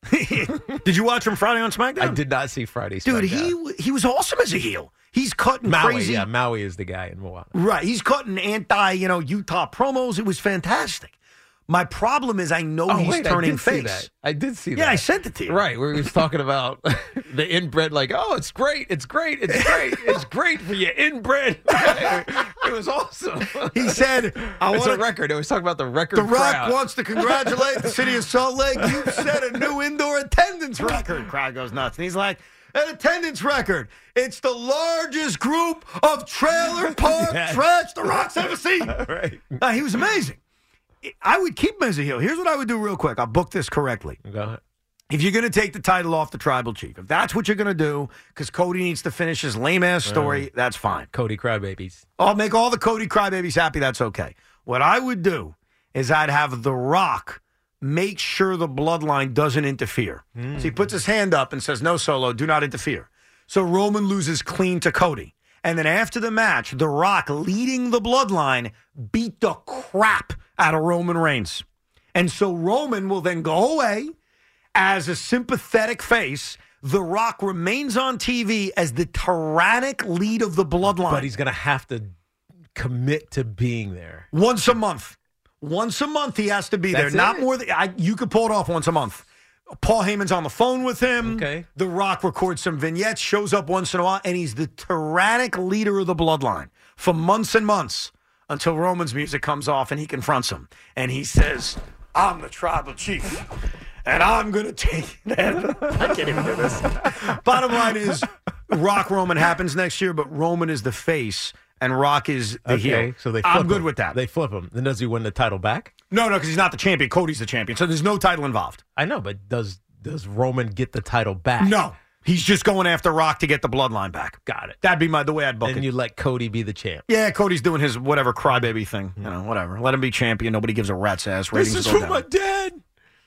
Did you watch him Friday on SmackDown? I did not see Friday's Dude, SmackDown. he was awesome as a heel. He's cutting Maui, crazy. Yeah, Maui is the guy in Moana. Right. He's cutting Utah promos. It was fantastic. My problem is I know he's turning face. I did see that. Yeah, I sent it to you. Right, where he was talking about the inbred, like, oh, it's great, it's great, it's great, it's great for you inbred. It was awesome. He said, it's a record. It was talking about the record. The Rock crowd. wants to congratulate the city of Salt Lake. You've set a new indoor attendance record. Crowd goes nuts. And he's like, an attendance record. It's the largest group of trailer park trash the Rock's ever seen. Right. He was amazing. I would keep him as a heel. Here's what I would do real quick. I'll book this correctly. Go ahead. If you're going to take the title off the tribal chief, if that's what you're going to do, because Cody needs to finish his lame-ass story, that's fine. Cody Crybabies. I'll make all the Cody Crybabies happy. That's okay. What I would do is I'd have The Rock make sure the bloodline doesn't interfere. So he puts his hand up and says, no, Solo, do not interfere. So Roman loses clean to Cody. And then after the match, The Rock, leading the bloodline, beat the crap out of Roman Reigns. And so Roman will then go away as a sympathetic face. The Rock remains on TV as the tyrannic lead of the bloodline. But he's going to have to commit to being there. Once a month. Once a month he has to be there. Not more than you could pull it off once a month. Paul Heyman's on the phone with him. Okay. The Rock records some vignettes, shows up once in a while, and he's the tyrannic leader of the bloodline for months and months until Roman's music comes off and he confronts him. And he says, I'm the tribal chief, and I'm going to take that. I can't even do this. Bottom line is, Rock Roman happens next year, but Roman is the face and Rock is the heel. So they flip I'm good him. with that. They flip him. Then does he win the title back? No, because he's not the champion. Cody's the champion. So there's no title involved. I know, but does Roman get the title back? No. He's just going after Rock to get the bloodline back. Got it. That'd be the way I'd book it. And you let Cody be the champ. Yeah, Cody's doing his whatever crybaby thing. You know, whatever. Let him be champion. Nobody gives a rat's ass. Ratings This is go for down. my dad.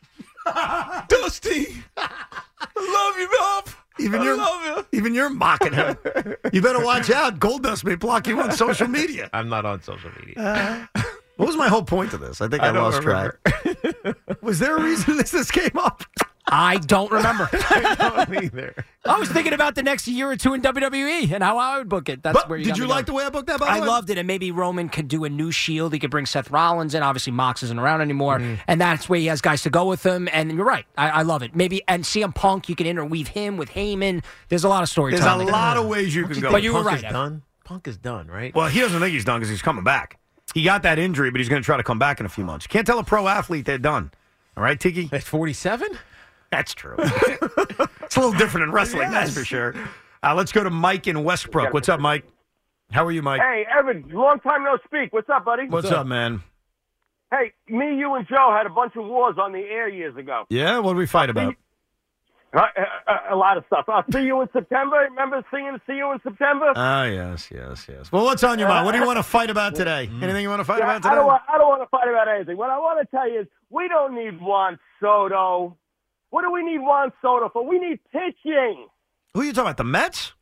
Dusty. I love you, Bob. Even you're mocking him. You better watch out. Goldust may block you on social media. I'm not on social media. What was my whole point to this? I think I lost track. Was there a reason this came up? I don't remember. I don't either. I was thinking about the next year or two in WWE and how I would book it. That's where you did you like the way I booked that? By I the way? loved it, and maybe Roman could do a new Shield. He could bring Seth Rollins in. Obviously, Mox isn't around anymore, and that's where he has guys to go with him. And you're right, I love it. Maybe and CM Punk, you can interweave him with Heyman. There's a lot of storytelling. There's a lot of ways you can go. But you were Punk right. is done. Punk is done, right? Well, he doesn't think he's done because he's coming back. He got that injury, but he's going to try to come back in a few months. You can't tell a pro athlete they're done. All right, Tiki? At 47? That's true. It's a little different in wrestling, that's for sure. Let's go to Mike in Westbrook. What's up, Mike? How are you, Mike? Hey, Evan, long time no speak. What's up, buddy? What's up, man? Hey, me, you, and Joe had a bunch of wars on the air years ago. Yeah? What did we fight about? A lot of stuff. I'll see you in September. Remember singing "See You in September"? Ah, yes. Well, what's on your mind? What do you want to fight about today? Anything you want to fight about today? I don't want to fight about anything. What I want to tell you is we don't need Juan Soto. What do we need Juan Soto for? We need pitching. Who are you talking about? The Mets?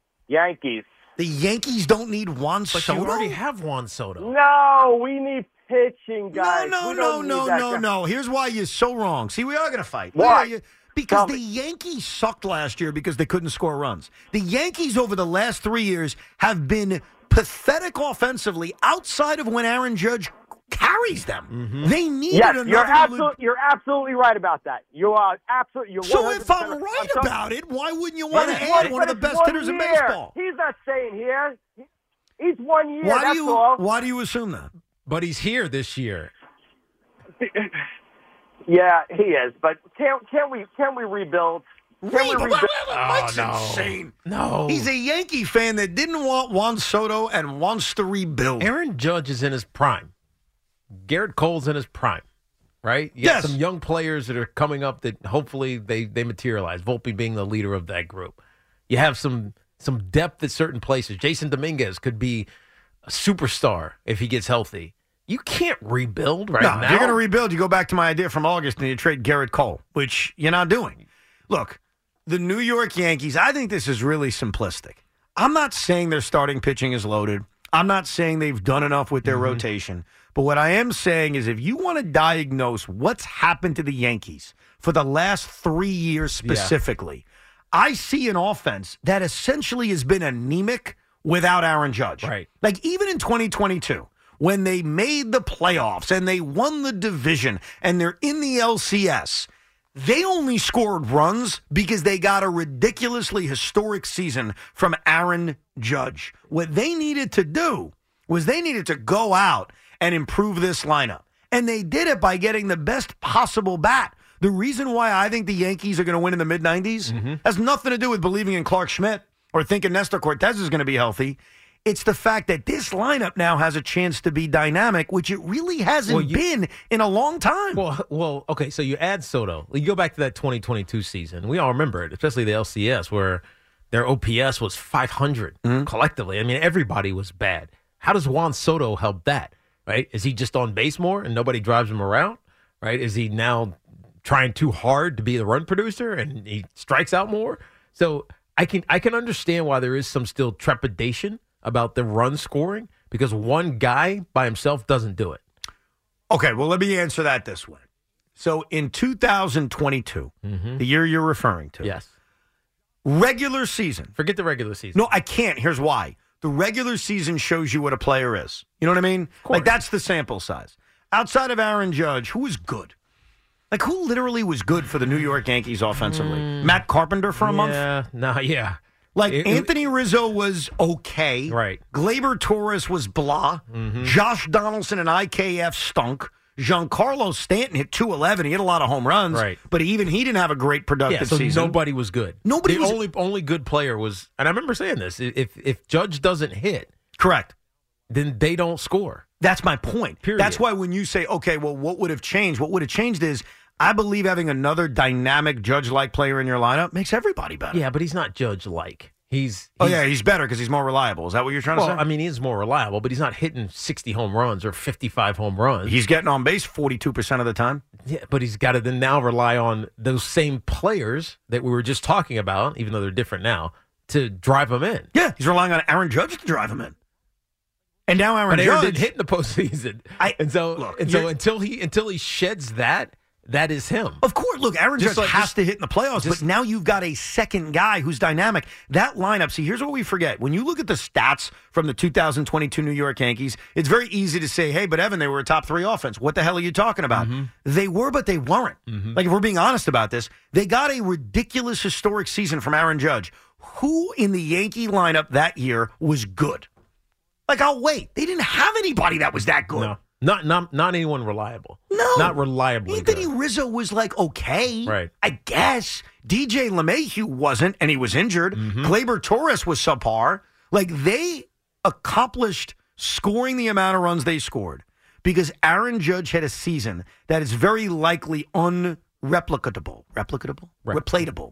Yankees. The Yankees don't need Juan But Soto? you already have Juan Soto. No, we need pitching, guys. No. Here's why you're so wrong. See, we are going to fight. Why? Because the Yankees sucked last year because they couldn't score runs. The Yankees over the last 3 years have been pathetic offensively outside of when Aaron Judge carries them. Mm-hmm. They needed another. You're absolutely right about that. You are absolutely. So if I'm right about it, why wouldn't you want to add one of the best hitters in baseball? He's not staying here. He's 1 year. Why do you assume that? But he's here this year. Yeah, he is. But can we rebuild? Mike's insane. No. He's a Yankee fan that didn't want Juan Soto and wants to rebuild. Aaron Judge is in his prime. Garrett Cole's in his prime, right? You got some young players that are coming up that hopefully they materialize, Volpe being the leader of that group. You have some depth at certain places. Jason Dominguez could be a superstar if he gets healthy. You can't rebuild now. If you're going to rebuild, you go back to my idea from August and you trade Garrett Cole, which you're not doing. Look, the New York Yankees, I think this is really simplistic. I'm not saying their starting pitching is loaded. I'm not saying they've done enough with their rotation. But what I am saying is if you want to diagnose what's happened to the Yankees for the last 3 years specifically, I see an offense that essentially has been anemic without Aaron Judge. Right. Like even in 2022, when they made the playoffs and they won the division and they're in the LCS, they only scored runs because they got a ridiculously historic season from Aaron Judge. What they needed to do was they needed to go out and improve this lineup. And they did it by getting the best possible bat. The reason why I think the Yankees are going to win in the mid-90s has nothing to do with believing in Clark Schmidt or thinking Nestor Cortez is going to be healthy. It's the fact that this lineup now has a chance to be dynamic, which it really hasn't been in a long time. Well, okay, so you add Soto. You go back to that 2022 season. We all remember it, especially the LCS, where their OPS was 500 collectively. I mean, everybody was bad. How does Juan Soto help that, right? Is he just on base more and nobody drives him around, right? Is he now trying too hard to be the run producer and he strikes out more? So I can understand why there is some still trepidation about the run scoring because one guy by himself doesn't do it. Okay, well, let me answer that this way. So in 2022, the year you're referring to, yes, regular season. Forget the regular season. No, I can't. Here's why. The regular season shows you what a player is. You know what I mean? Like, that's the sample size. Outside of Aaron Judge, who was good? Like, who literally was good for the New York Yankees offensively? Matt Carpenter for a month? Like, Anthony Rizzo was okay. Right. Gleyber Torres was blah. Josh Donaldson and IKF stunk. Giancarlo Stanton hit 211. He hit a lot of home runs. Right. But even he didn't have a great productive season. Nobody was good. The only good player was, and I remember saying this, if Judge doesn't hit. Correct. Then they don't score. That's my point. Period. That's why when you say, okay, well, what would have changed? What would have changed is I believe having another dynamic Judge-like player in your lineup makes everybody better. Yeah, but he's not Judge-like. He's better because he's more reliable. Is that what you're trying to say? I mean, he is more reliable, but he's not hitting 60 home runs or 55 home runs. He's getting on base 42% of the time. Yeah, but he's got to then now rely on those same players that we were just talking about, even though they're different now, to drive him in. Yeah, he's relying on Aaron Judge to drive him in. And now Aaron Judge didn't hit in the postseason. Until he sheds that is him. Of course. Look, Aaron Judge has to hit in the playoffs, but now you've got a second guy who's dynamic. That lineup, see, here's what we forget. When you look at the stats from the 2022 New York Yankees, it's very easy to say, hey, but Evan, they were a top 3 offense. What the hell are you talking about? They were, but they weren't. Like, if we're being honest about this, they got a ridiculous historic season from Aaron Judge. Who in the Yankee lineup that year was good? Like, I'll wait. They didn't have anybody that was that good. No. Not anyone reliable. No. Not reliably Anthony good. Rizzo was like, okay. Right. I guess. DJ LeMahieu wasn't, and he was injured. Gleyber Torres was subpar. Like, they accomplished scoring the amount of runs they scored because Aaron Judge had a season that is very likely unreplicatable. Replicable? Replatable.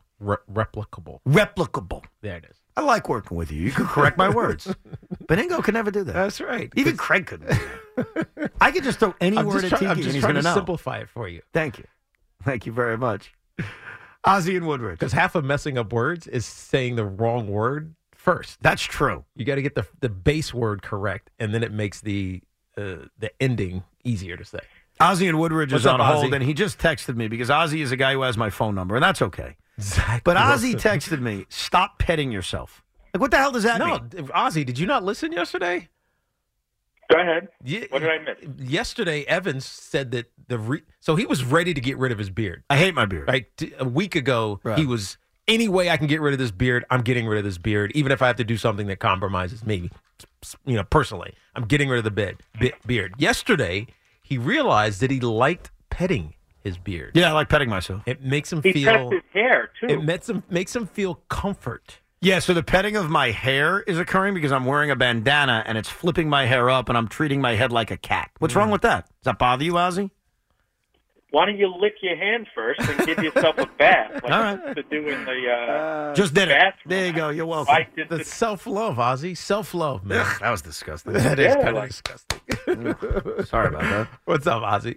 Replicable. There it is. I like working with you. You can correct my words. Beningo can never do that. That's right. Even Craig couldn't do that. I could just throw any word at Tiki and he's going to know. Simplify it for you. Thank you. Thank you very much. Ozzie and Woodward. Because half of messing up words is saying the wrong word first. That's true. You got to get the base word correct, and then it makes the the ending easier to say. Ozzy and Woodridge is What's up, on hold, Ozzy? and he just texted me because Ozzy is a guy who has my phone number, and that's okay. But Ozzy texted me, stop petting yourself. Like, what the hell does that mean? No, Ozzy, did you not listen yesterday? Go ahead. Yeah, What did I miss? Yesterday, Evans said that so he was ready to get rid of his beard. I hate my beard. Right? A week ago, Right. he was, any way I can get rid of this beard, I'm getting rid of this beard, even if I have to do something that compromises me, personally. I'm getting rid of the beard. Yesterday, he realized that he liked petting his beard. Yeah, I like petting myself. It makes him He feel... pets his hair, too. It makes him feel comfort. Yeah, so the petting of my hair is occurring because I'm wearing a bandana and it's flipping my hair up and I'm treating my head like a cat. What's wrong with that? Does that bother you, Ozzy? Why don't you lick your hand first and give yourself a bath, like All right. to do in the Just did it. bathroom? There you go. You're welcome. Right into That's self-love, Ozzy. Self-love, man. Ugh, that was disgusting. That is Yeah, kind of like- disgusting. Sorry about that. What's up, Ozzy?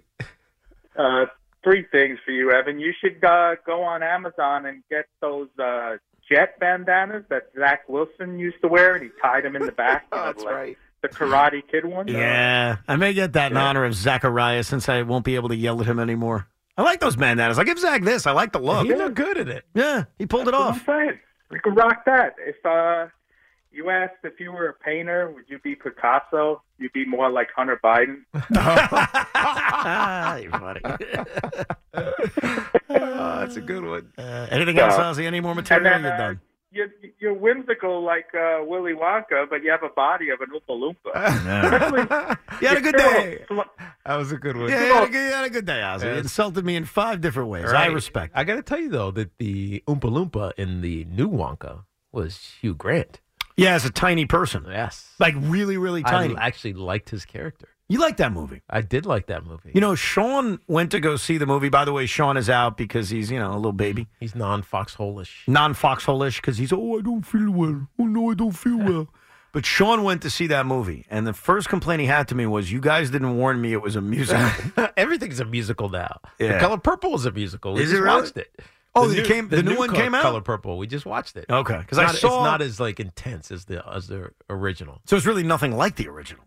3 things for you, Evan. You should go on Amazon and get those jet bandanas that Zach Wilson used to wear, and he tied them in the back. That's right. The Karate Kid one. Yeah, I may get that in honor of Zachariah since I won't be able to yell at him anymore. I like those bandanas. I give Zach this. I like the look. He looked good at it. Yeah, he pulled it That's off. what I'm saying. We could rock that. If you asked if you were a painter, would you be Picasso? You'd be more like Hunter Biden. You're funny. That's a good one. Anything else, Ozzy? Any more material? And then, You're done. You're whimsical like Willy Wonka, but you have a body of an Oompa Loompa. You had a good day. That was a good one. Yeah, you had a good day, Ozzy. You insulted me in 5 different ways. I respect it. I got to tell you, though, that the Oompa Loompa in the new Wonka was Hugh Grant. Yeah, as a tiny person. Yes. Like really, really tiny. I actually liked his character. You like that movie? I did like that movie. You know, Sean went to go see the movie. By the way, Sean is out because he's, a little baby. He's non-foxhole-ish. Non-foxhole-ish because he's, I don't feel well. Oh, no, I don't feel well. But Sean went to see that movie, and the first complaint he had to me was, you guys didn't warn me it was a musical. Everything's a musical now. Yeah. The Color Purple is a musical. We Is just it really? watched it. Oh, the new one came out? Color Purple. We just watched it. Okay, because It's not as like intense as the original. So it's really nothing like the original.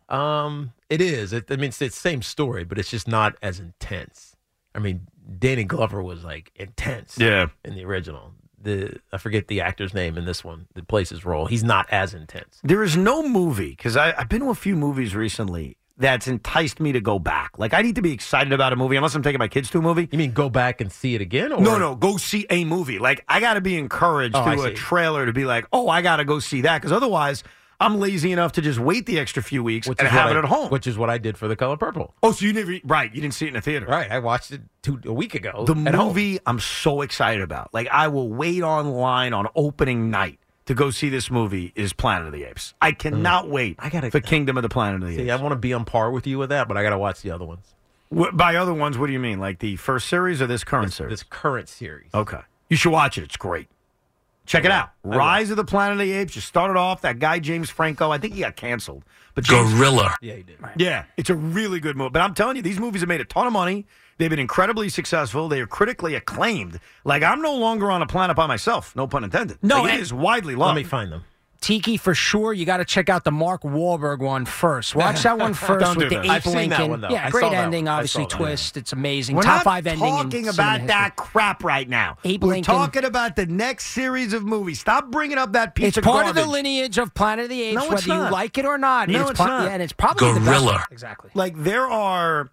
It is. It's the same story, but it's just not as intense. I mean, Danny Glover was like intense. Yeah. In the original, I forget the actor's name in this one that plays his role. He's not as intense. There is no movie, because I've been to a few movies recently that's enticed me to go back. Like, I need to be excited about a movie unless I'm taking my kids to a movie. You mean go back and see it again? Or? No, go see a movie. Like, I got to be encouraged through a trailer to be like, oh, I got to go see that, because otherwise I'm lazy enough to just wait the extra few weeks and have it at home. Which is what I did for The Color Purple. Oh, so you you didn't see it in the theater. Right, I watched it a week ago. The at movie home. I'm so excited about. Like, I will wait online on opening night to go see this movie is Planet of the Apes. I cannot wait for Kingdom of the Planet of the Apes. See, I want to be on par with you with that, but I got to watch the other ones. By other ones, what do you mean? Like the first series or this current series? This current series. Okay. You should watch it. It's great. Check it out. Rise of the Planet of the Apes. You started off, that guy James Franco, I think he got canceled. But Gorilla. Yeah, he did. Yeah, it's a really good movie. But I'm telling you, these movies have made a ton of money. They've been incredibly successful. They are critically acclaimed. Like, I'm no longer on a planet by myself. No pun intended. No, Like, it is widely loved. Let me find them. Tiki, for sure, you got to check out the Mark Wahlberg one first. Watch that one first Don't with do the that. Ape I've seen Lincoln. that one, though. Yeah, I great saw that ending, one. I obviously saw that. twist. It's amazing. We're Top not 5 ending in talking cinema about history. that crap right now. Abe We're Lincoln. talking about the next series of movies. Stop bringing up that piece It's of part garbage. of the lineage of Planet of the Apes, No, it's whether you not. like it or not. No, it's not. Yeah, and it's probably the best Gorilla. one. Exactly. Like, there are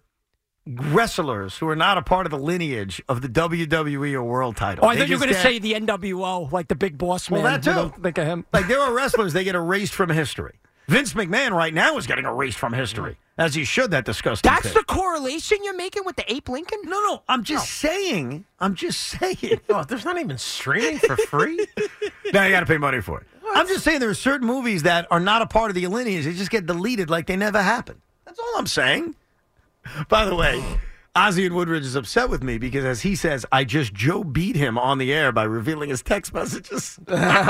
wrestlers who are not a part of the lineage of the WWE or world title. Oh, I They thought you were just going to get- say the NWO, like the big boss man. Well, that We too. don't think of him. Like, there are wrestlers, they get erased from history. Vince McMahon right now is getting erased from history, as he should, that disgusting That's pig. the correlation you're making with the Ape Lincoln? No, I'm just saying. I'm just saying. Oh, there's not even streaming for free? Now you got to pay money for it. I'm just saying there are certain movies that are not a part of the lineage. They just get deleted like they never happened. That's all I'm saying. By the way, Ozzy and Woodridge is upset with me because, as he says, I just Joe beat him on the air by revealing his text messages.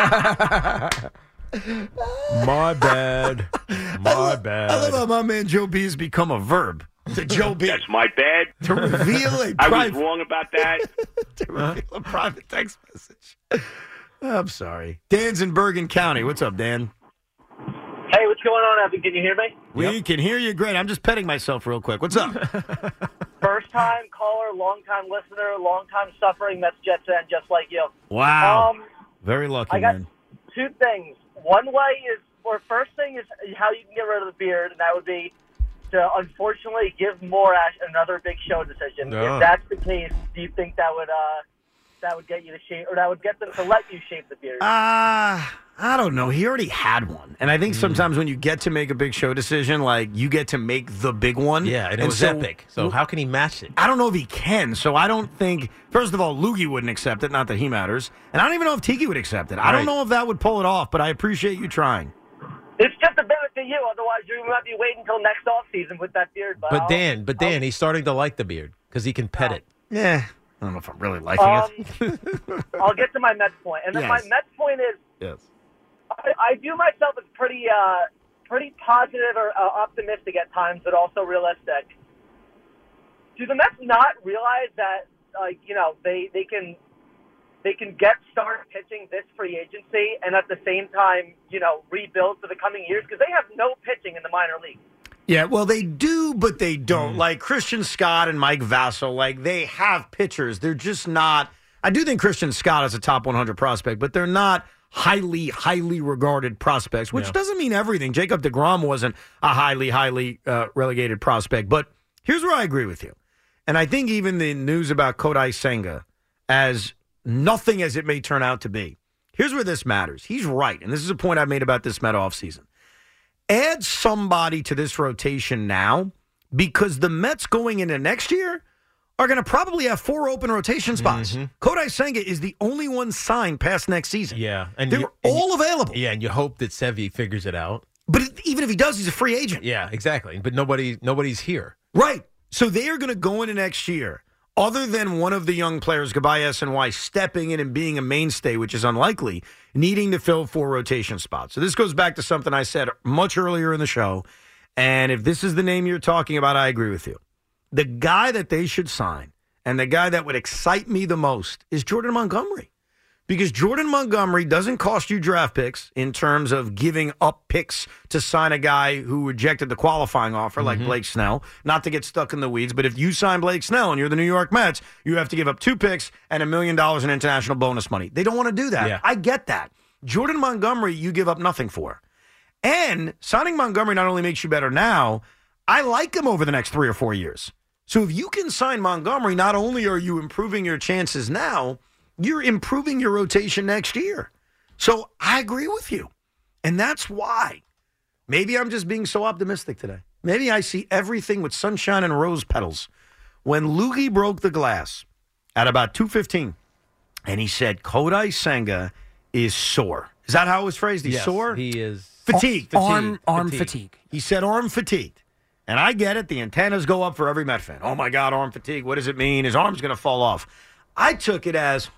My bad. My bad. I love how my man Joe B has become a verb. To Joe B. That's my bad. To reveal a I was private, wrong about that. to reveal a private text message. I'm sorry. Dan's in Bergen County. What's up, Dan? Hey, what's going on, Evan? Can you hear me? We can hear you great. I'm just petting myself real quick. What's up? First-time caller, long-time listener, long-time suffering Mets Jets fan, just like you. Wow. Very lucky, I got man. two things. One way is, or first thing is how you can get rid of the beard, and that would be to unfortunately give Morash another Big Show decision. Oh. If that's the case, do you think that would get you to shave, or that would get them to let you shave the beard? I don't know. He already had one. And I think sometimes when you get to make a Big Show decision, like, you get to make the big one. Yeah, and it was epic. So how can he match it? I don't know if he can. So I don't think, first of all, Loogie wouldn't accept it, not that he matters. And I don't even know if Tiki would accept it. I don't know if that would pull it off, but I appreciate you trying. It's just a benefit to you. Otherwise, you might be waiting until next offseason with that beard. But Dan, he's starting to like the beard because he can pet it. Yeah. I don't know if I'm really liking it. I'll get to my Mets point. And then my Mets point is, yes. I view myself as pretty positive or optimistic at times, but also realistic. Do the Mets not realize that, they can get star pitching this free agency and at the same time, rebuild for the coming years? Because they have no pitching in the minor leagues. Yeah, well, they do, but they don't. Like Christian Scott and Mike Vasil, like, they have pitchers. They're just not. I do think Christian Scott is a top 100 prospect, but they're not highly regarded prospects, which doesn't mean everything. Jacob deGrom wasn't a highly relegated prospect. But here's where I agree with you. And I think even the news about Kodai Senga, as nothing as it may turn out to be, here's where this matters. He's right, and this is a point I've made about this Met offseason. Add somebody to this rotation now, because the Mets going into next year are going to probably have 4 open rotation spots. Kodai Senga is the only one signed past next season. Yeah. And they're all available. Yeah, and you hope that Sevy figures it out. But even if he does, he's a free agent. Yeah, exactly. But nobody's here. Right. So they are going to go into next year, other than one of the young players, Gabay SNY, stepping in and being a mainstay, which is unlikely, needing to fill 4 rotation spots. So this goes back to something I said much earlier in the show. And if this is the name you're talking about, I agree with you. The guy that they should sign and the guy that would excite me the most is Jordan Montgomery. Because Jordan Montgomery doesn't cost you draft picks in terms of giving up picks to sign a guy who rejected the qualifying offer like Blake Snell. Not to get stuck in the weeds, but if you sign Blake Snell and you're the New York Mets, you have to give up 2 picks and $1 million in international bonus money. They don't want to do that. Yeah. I get that. Jordan Montgomery, you give up nothing for. And signing Montgomery not only makes you better now, I like him over the next 3 or 4 years. So if you can sign Montgomery, not only are you improving your chances now, you're improving your rotation next year. So I agree with you. And that's why. Maybe I'm just being so optimistic today. Maybe I see everything with sunshine and rose petals. When Loogie broke the glass at about 2:15, and he said, Kodai Senga is sore. Is that how it was phrased? He's sore? He is. Fatigued. Arm fatigue. He said arm fatigued. And I get it. The antennas go up for every Met fan. Oh, my God, arm fatigue. What does it mean? His arm's going to fall off. I took it as,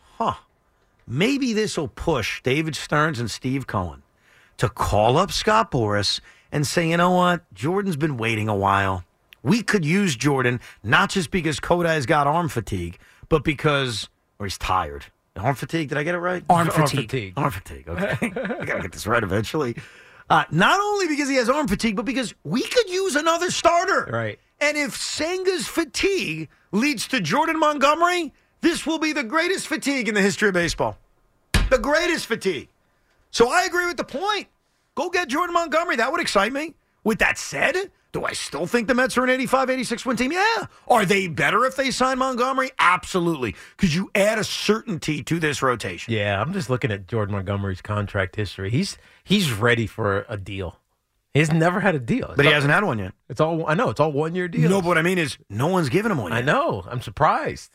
maybe this will push David Stearns and Steve Cohen to call up Scott Boras and say, you know what? Jordan's been waiting a while. We could use Jordan, not just because Kodai's got arm fatigue, but because, or he's tired. Arm fatigue, did I get it right? Arm fatigue. Arm fatigue, okay. I got to get this right eventually. Not only because he has arm fatigue, but because we could use another starter. Right. And if Senga's fatigue leads to Jordan Montgomery, this will be the greatest fatigue in the history of baseball. The greatest fatigue. So I agree with the point. Go get Jordan Montgomery. That would excite me. With that said, do I still think the Mets are an 85, 86 win team? Yeah. Are they better if they sign Montgomery? Absolutely. Because you add a certainty to this rotation. Yeah, I'm just looking at Jordan Montgomery's contract history. He's ready for a deal. He's never had a deal. But he hasn't had one yet. I know, it's all 1-year deals. No, but what I mean is no one's given him one yet. I know. I'm surprised.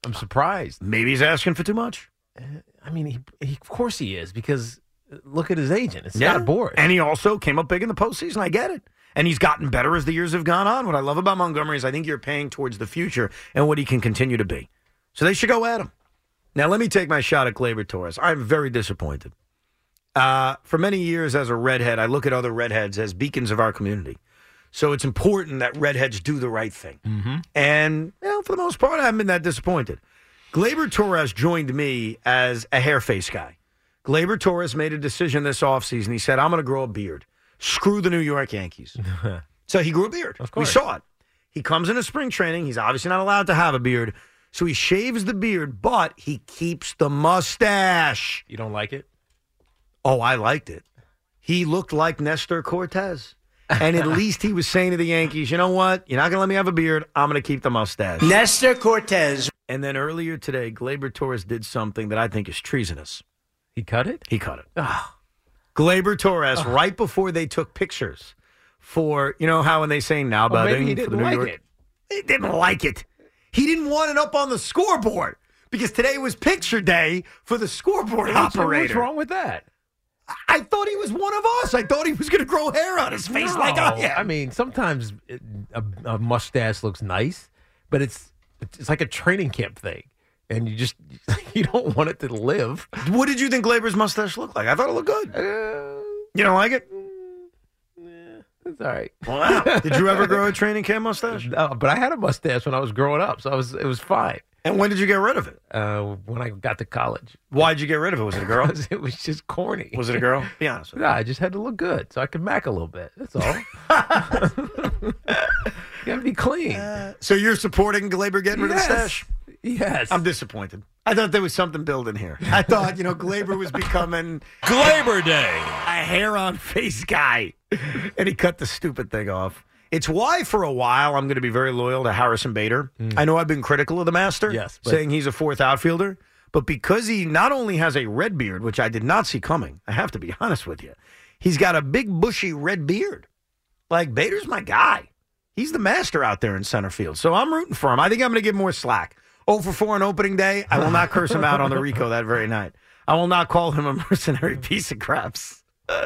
Maybe he's asking for too much. I mean, he of course he is, because look at his agent. It's Scott Boras. And he also came up big in the postseason. I get it. And he's gotten better as the years have gone on. What I love about Montgomery is I think you're paying towards the future and what he can continue to be. So they should go at him. Now, let me take my shot at Gleyber Torres. I'm very disappointed. For many years as a redhead, I look at other redheads as beacons of our community. So it's important that redheads do the right thing. Mm-hmm. And, for the most part, I haven't been that disappointed. Gleyber Torres joined me as a hair face guy. Gleyber Torres made a decision this offseason. He said, I'm going to grow a beard. Screw the New York Yankees. So he grew a beard. Of course. We saw it. He comes into spring training. He's obviously not allowed to have a beard. So he shaves the beard, but he keeps the mustache. You don't like it? Oh, I liked it. He looked like Nestor Cortez. And at least he was saying to the Yankees, you know what? You're not going to let me have a beard. I'm going to keep the mustache. Nestor Cortez. And then earlier today, Gleyber Torres did something that I think is treasonous. He cut it? He cut it. Gleyber Torres, right before they took pictures for, you know how when they say now about maybe he for the didn't New like York? it. He didn't like it. He didn't want it up on the scoreboard because today was picture day for the scoreboard operator. What's wrong with that? I thought he was one of us. I thought he was going to grow hair on his face like I am. I mean, sometimes a mustache looks nice, but it's like a training camp thing, and you don't want it to live. What did you think Gleyber's mustache looked like? I thought it looked good. You don't like it? It's all right. Wow. Did you ever grow a training camp mustache? No, but I had a mustache when I was growing up, so it was fine. And when did you get rid of it? When I got to college. Why'd you get rid of it? Was it a girl? It was just corny. Was it a girl? Be honest. No, I just had to look good, so I could mac a little bit. That's all. You gotta be clean. So you're supporting Gleyber getting rid of the stash? Yes. I'm disappointed. I thought there was something building here. I thought, Gleyber was becoming Gleyber Day. A hair-on-face guy. And he cut the stupid thing off. It's why, for a while, I'm going to be very loyal to Harrison Bader. I know I've been critical of the master, saying he's a fourth outfielder. But because he not only has a red beard, which I did not see coming, I have to be honest with you, he's got a big, bushy red beard. Like, Bader's my guy. He's the master out there in center field. So I'm rooting for him. I think I'm going to give him more slack. 0 for 4 on opening day. I will not curse him out on the Rico that very night. I will not call him a mercenary piece of craps.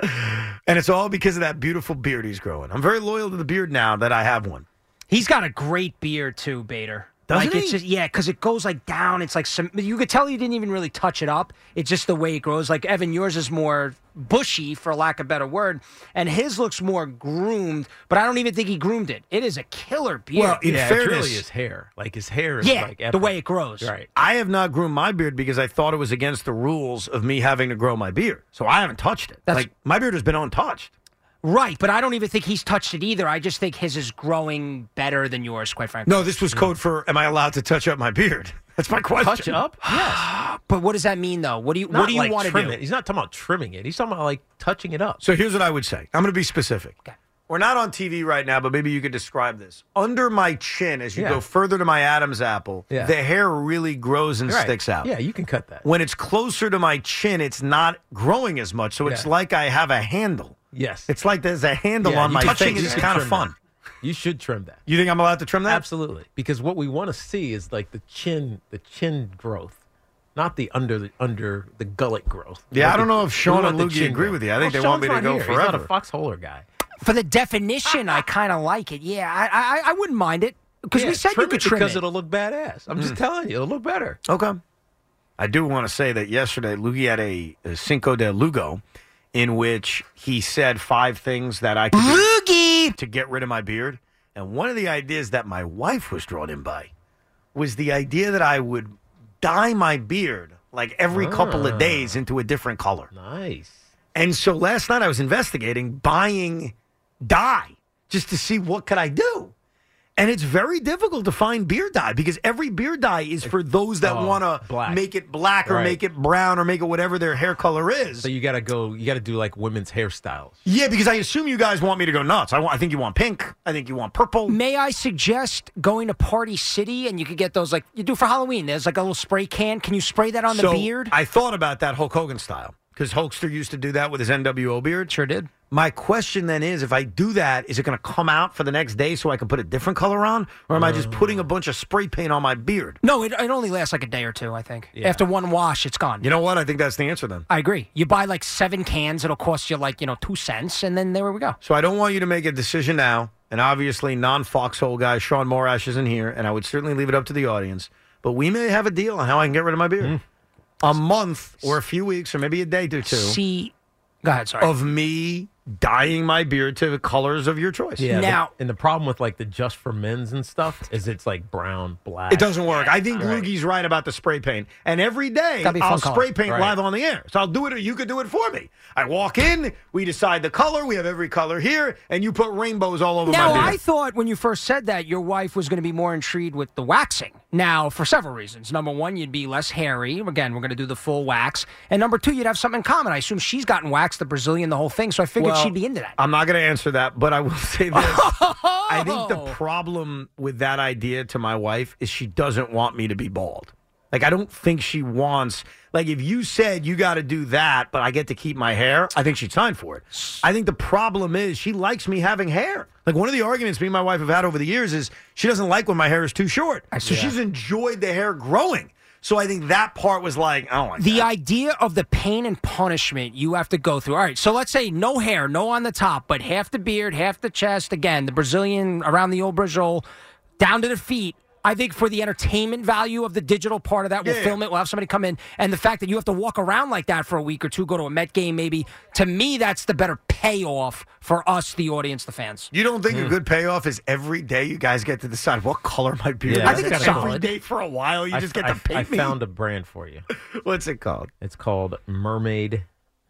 And it's all because of that beautiful beard he's growing. I'm very loyal to the beard now that I have one. He's got a great beard too, Bader. Doesn't It's he? just, yeah, because it goes like down. It's like you could tell he didn't even really touch it up. It's just the way it grows. Like Evan, yours is more bushy, for lack of a better word, and his looks more groomed. But I don't even think he groomed it. It is a killer beard. Well, in fairness, it's really his hair. Like his hair is yeah, like the way it grows. Right. I have not groomed my beard because I thought it was against the rules of me having to grow my beard. So I haven't touched it. Like my beard has been untouched. Right, but I don't even think he's touched it either. I just think his is growing better than yours, quite frankly. No, this was code for, am I allowed to touch up my beard? That's my question. Touch up? Yes. But what does that mean, though? What do you Not like want to trim do? it. He's not talking about trimming it. He's talking about like touching it up. So here's what I would say. I'm going to be specific. Okay. We're not on TV right now, but maybe you could describe this. Under my chin, as you go further to my Adam's apple, the hair really grows and sticks out. Yeah, you can cut that. When it's closer to my chin, it's not growing as much. So it's like I have a handle. Yes. It's like there's a handle on my touching face. it It's is kind of fun. You should trim that. You think I'm allowed to trim that? Absolutely. Because what we want to see is like the chin growth, not the under the gullet growth. Yeah, I don't know if Sean and the Lukey chin agree growth. with you. I think they Well, want me to Sean's go not here. forever. He's not a foxholer guy. For the definition, I kind of like it. Yeah, I wouldn't mind it. Because we said you could trim because it. it'll look badass. I'm just telling you, it'll look better. Okay. I do want to say that yesterday, Lukey had a Cinco de Lugo in which he said 5 things that I could do to get rid of my beard. And one of the ideas that my wife was drawn in by was the idea that I would dye my beard like every couple of days into a different color. Nice. And so last night I was investigating buying dye just to see what could I do. And it's very difficult to find beard dye because every beard dye is for those that want to make it black or make it brown or make it whatever their hair color is. So you got to do like women's hairstyles. Yeah, because I assume you guys want me to go nuts. I think you want pink. I think you want purple. May I suggest going to Party City and you could get those like you do for Halloween? There's like a little spray can. Can you spray that on the beard? I thought about that Hulk Hogan style because Hulkster used to do that with his NWO beard. Sure did. My question then is, if I do that, is it going to come out for the next day so I can put a different color on? Or am I just putting a bunch of spray paint on my beard? No, it only lasts like a day or two, I think. Yeah. After one wash, it's gone. You know what? I think that's the answer then. I agree. You buy like 7 cans, it'll cost you like, 2 cents, and then there we go. So I don't want you to make a decision now. And obviously, non-foxhole guy Sean Morash isn't here, and I would certainly leave it up to the audience. But we may have a deal on how I can get rid of my beard. A month or a few weeks or maybe a day or two. Go ahead, sorry. Of me dyeing my beard to the colors of your choice. Yeah. Now- and the problem with like the Just for Men's and stuff is it's like brown, black. It doesn't work. I think Loogie's right about the spray paint. And every day Gotta be fun I'll color. spray paint Right. live on the air. So I'll do it or you could do it for me. I walk in, we decide the color, we have every color here, and you put rainbows all over Now, my beard. I thought when you first said that, your wife was going to be more intrigued with the waxing. Now, for several reasons. Number one, you'd be less hairy. Again, we're going to do the full wax. And number two, you'd have something in common. I assume she's gotten waxed, the Brazilian, the whole thing. So I figured Well, she'd be into that. I'm not going to answer that, but I will say this. I think the problem with that idea to my wife is she doesn't want me to be bald. Like, I don't think she wants, like, if you said you got to do that, but I get to keep my hair, I think she'd sign for it. I think the problem is she likes me having hair. Like, one of the arguments me and my wife have had over the years is she doesn't like when my hair is too short. So she's enjoyed the hair growing. So I think that part was like, I don't like The that. idea of the pain and punishment you have to go through. All right, so let's say no hair, no on the top, but half the beard, half the chest. Again, the Brazilian around the old Brazil, down to the feet. I think for the entertainment value of the digital part of that, we'll film it. We'll have somebody come in. And the fact that you have to walk around like that for a week or two, go to a Met game maybe, to me, that's the better payoff for us, the audience, the fans. You don't think a good payoff is every day you guys get to decide what color my beard is? Yeah, I think that's it's kinda every day for a while. You just get to I paint me. found a brand for you. What's it called? It's called Mermaid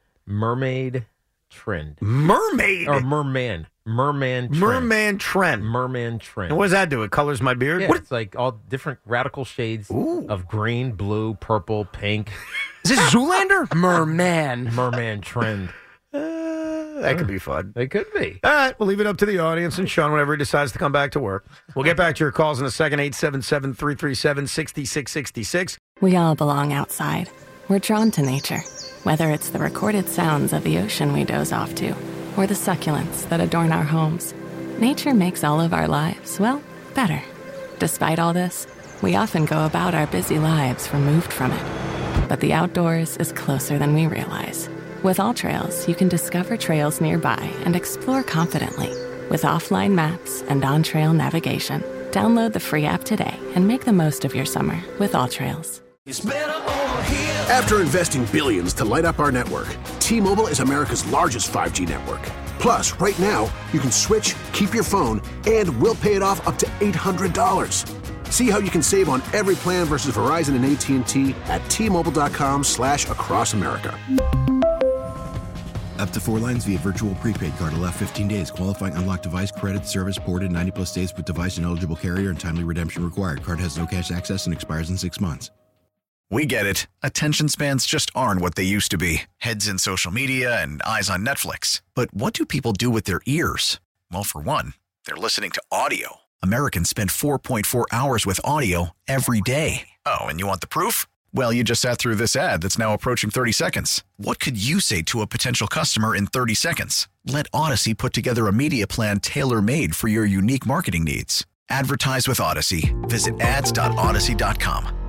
Trend. Mermaid? Or Merman. Merman Trend. Merman Trend. Merman Trend. And what does that do? It colors my beard? Yeah, What? it's like all different radical shades of green, blue, purple, pink. Is this Zoolander? Merman. Merman Trend. That could be fun. It could be. All right, we'll leave it up to the audience and Sean whenever he decides to come back to work. We'll get back to your calls in a second, 877-337-6666. We all belong outside. We're drawn to nature, whether it's the recorded sounds of the ocean we doze off to, or the succulents that adorn our homes. Nature makes all of our lives, well, better. Despite all this, we often go about our busy lives removed from it. But the outdoors is closer than we realize. With AllTrails, you can discover trails nearby and explore confidently. With offline maps and on-trail navigation, download the free app today and make the most of your summer with AllTrails. After investing billions to light up our network, T-Mobile is America's largest 5G network. Plus, right now, you can switch, keep your phone, and we'll pay it off up to $800. See how you can save on every plan versus Verizon and AT&T at T-Mobile.com/across America. Up to 4 lines via virtual prepaid card. Allow 15 days. Qualifying unlocked device credit service ported 90-plus days with device and eligible carrier and timely redemption required. Card has no cash access and expires in 6 months. We get it. Attention spans just aren't what they used to be. Heads in social media and eyes on Netflix. But what do people do with their ears? Well, for one, they're listening to audio. Americans spend 4.4 hours with audio every day. Oh, and you want the proof? Well, you just sat through this ad that's now approaching 30 seconds. What could you say to a potential customer in 30 seconds? Let Odyssey put together a media plan tailor-made for your unique marketing needs. Advertise with Odyssey. Visit ads.odyssey.com.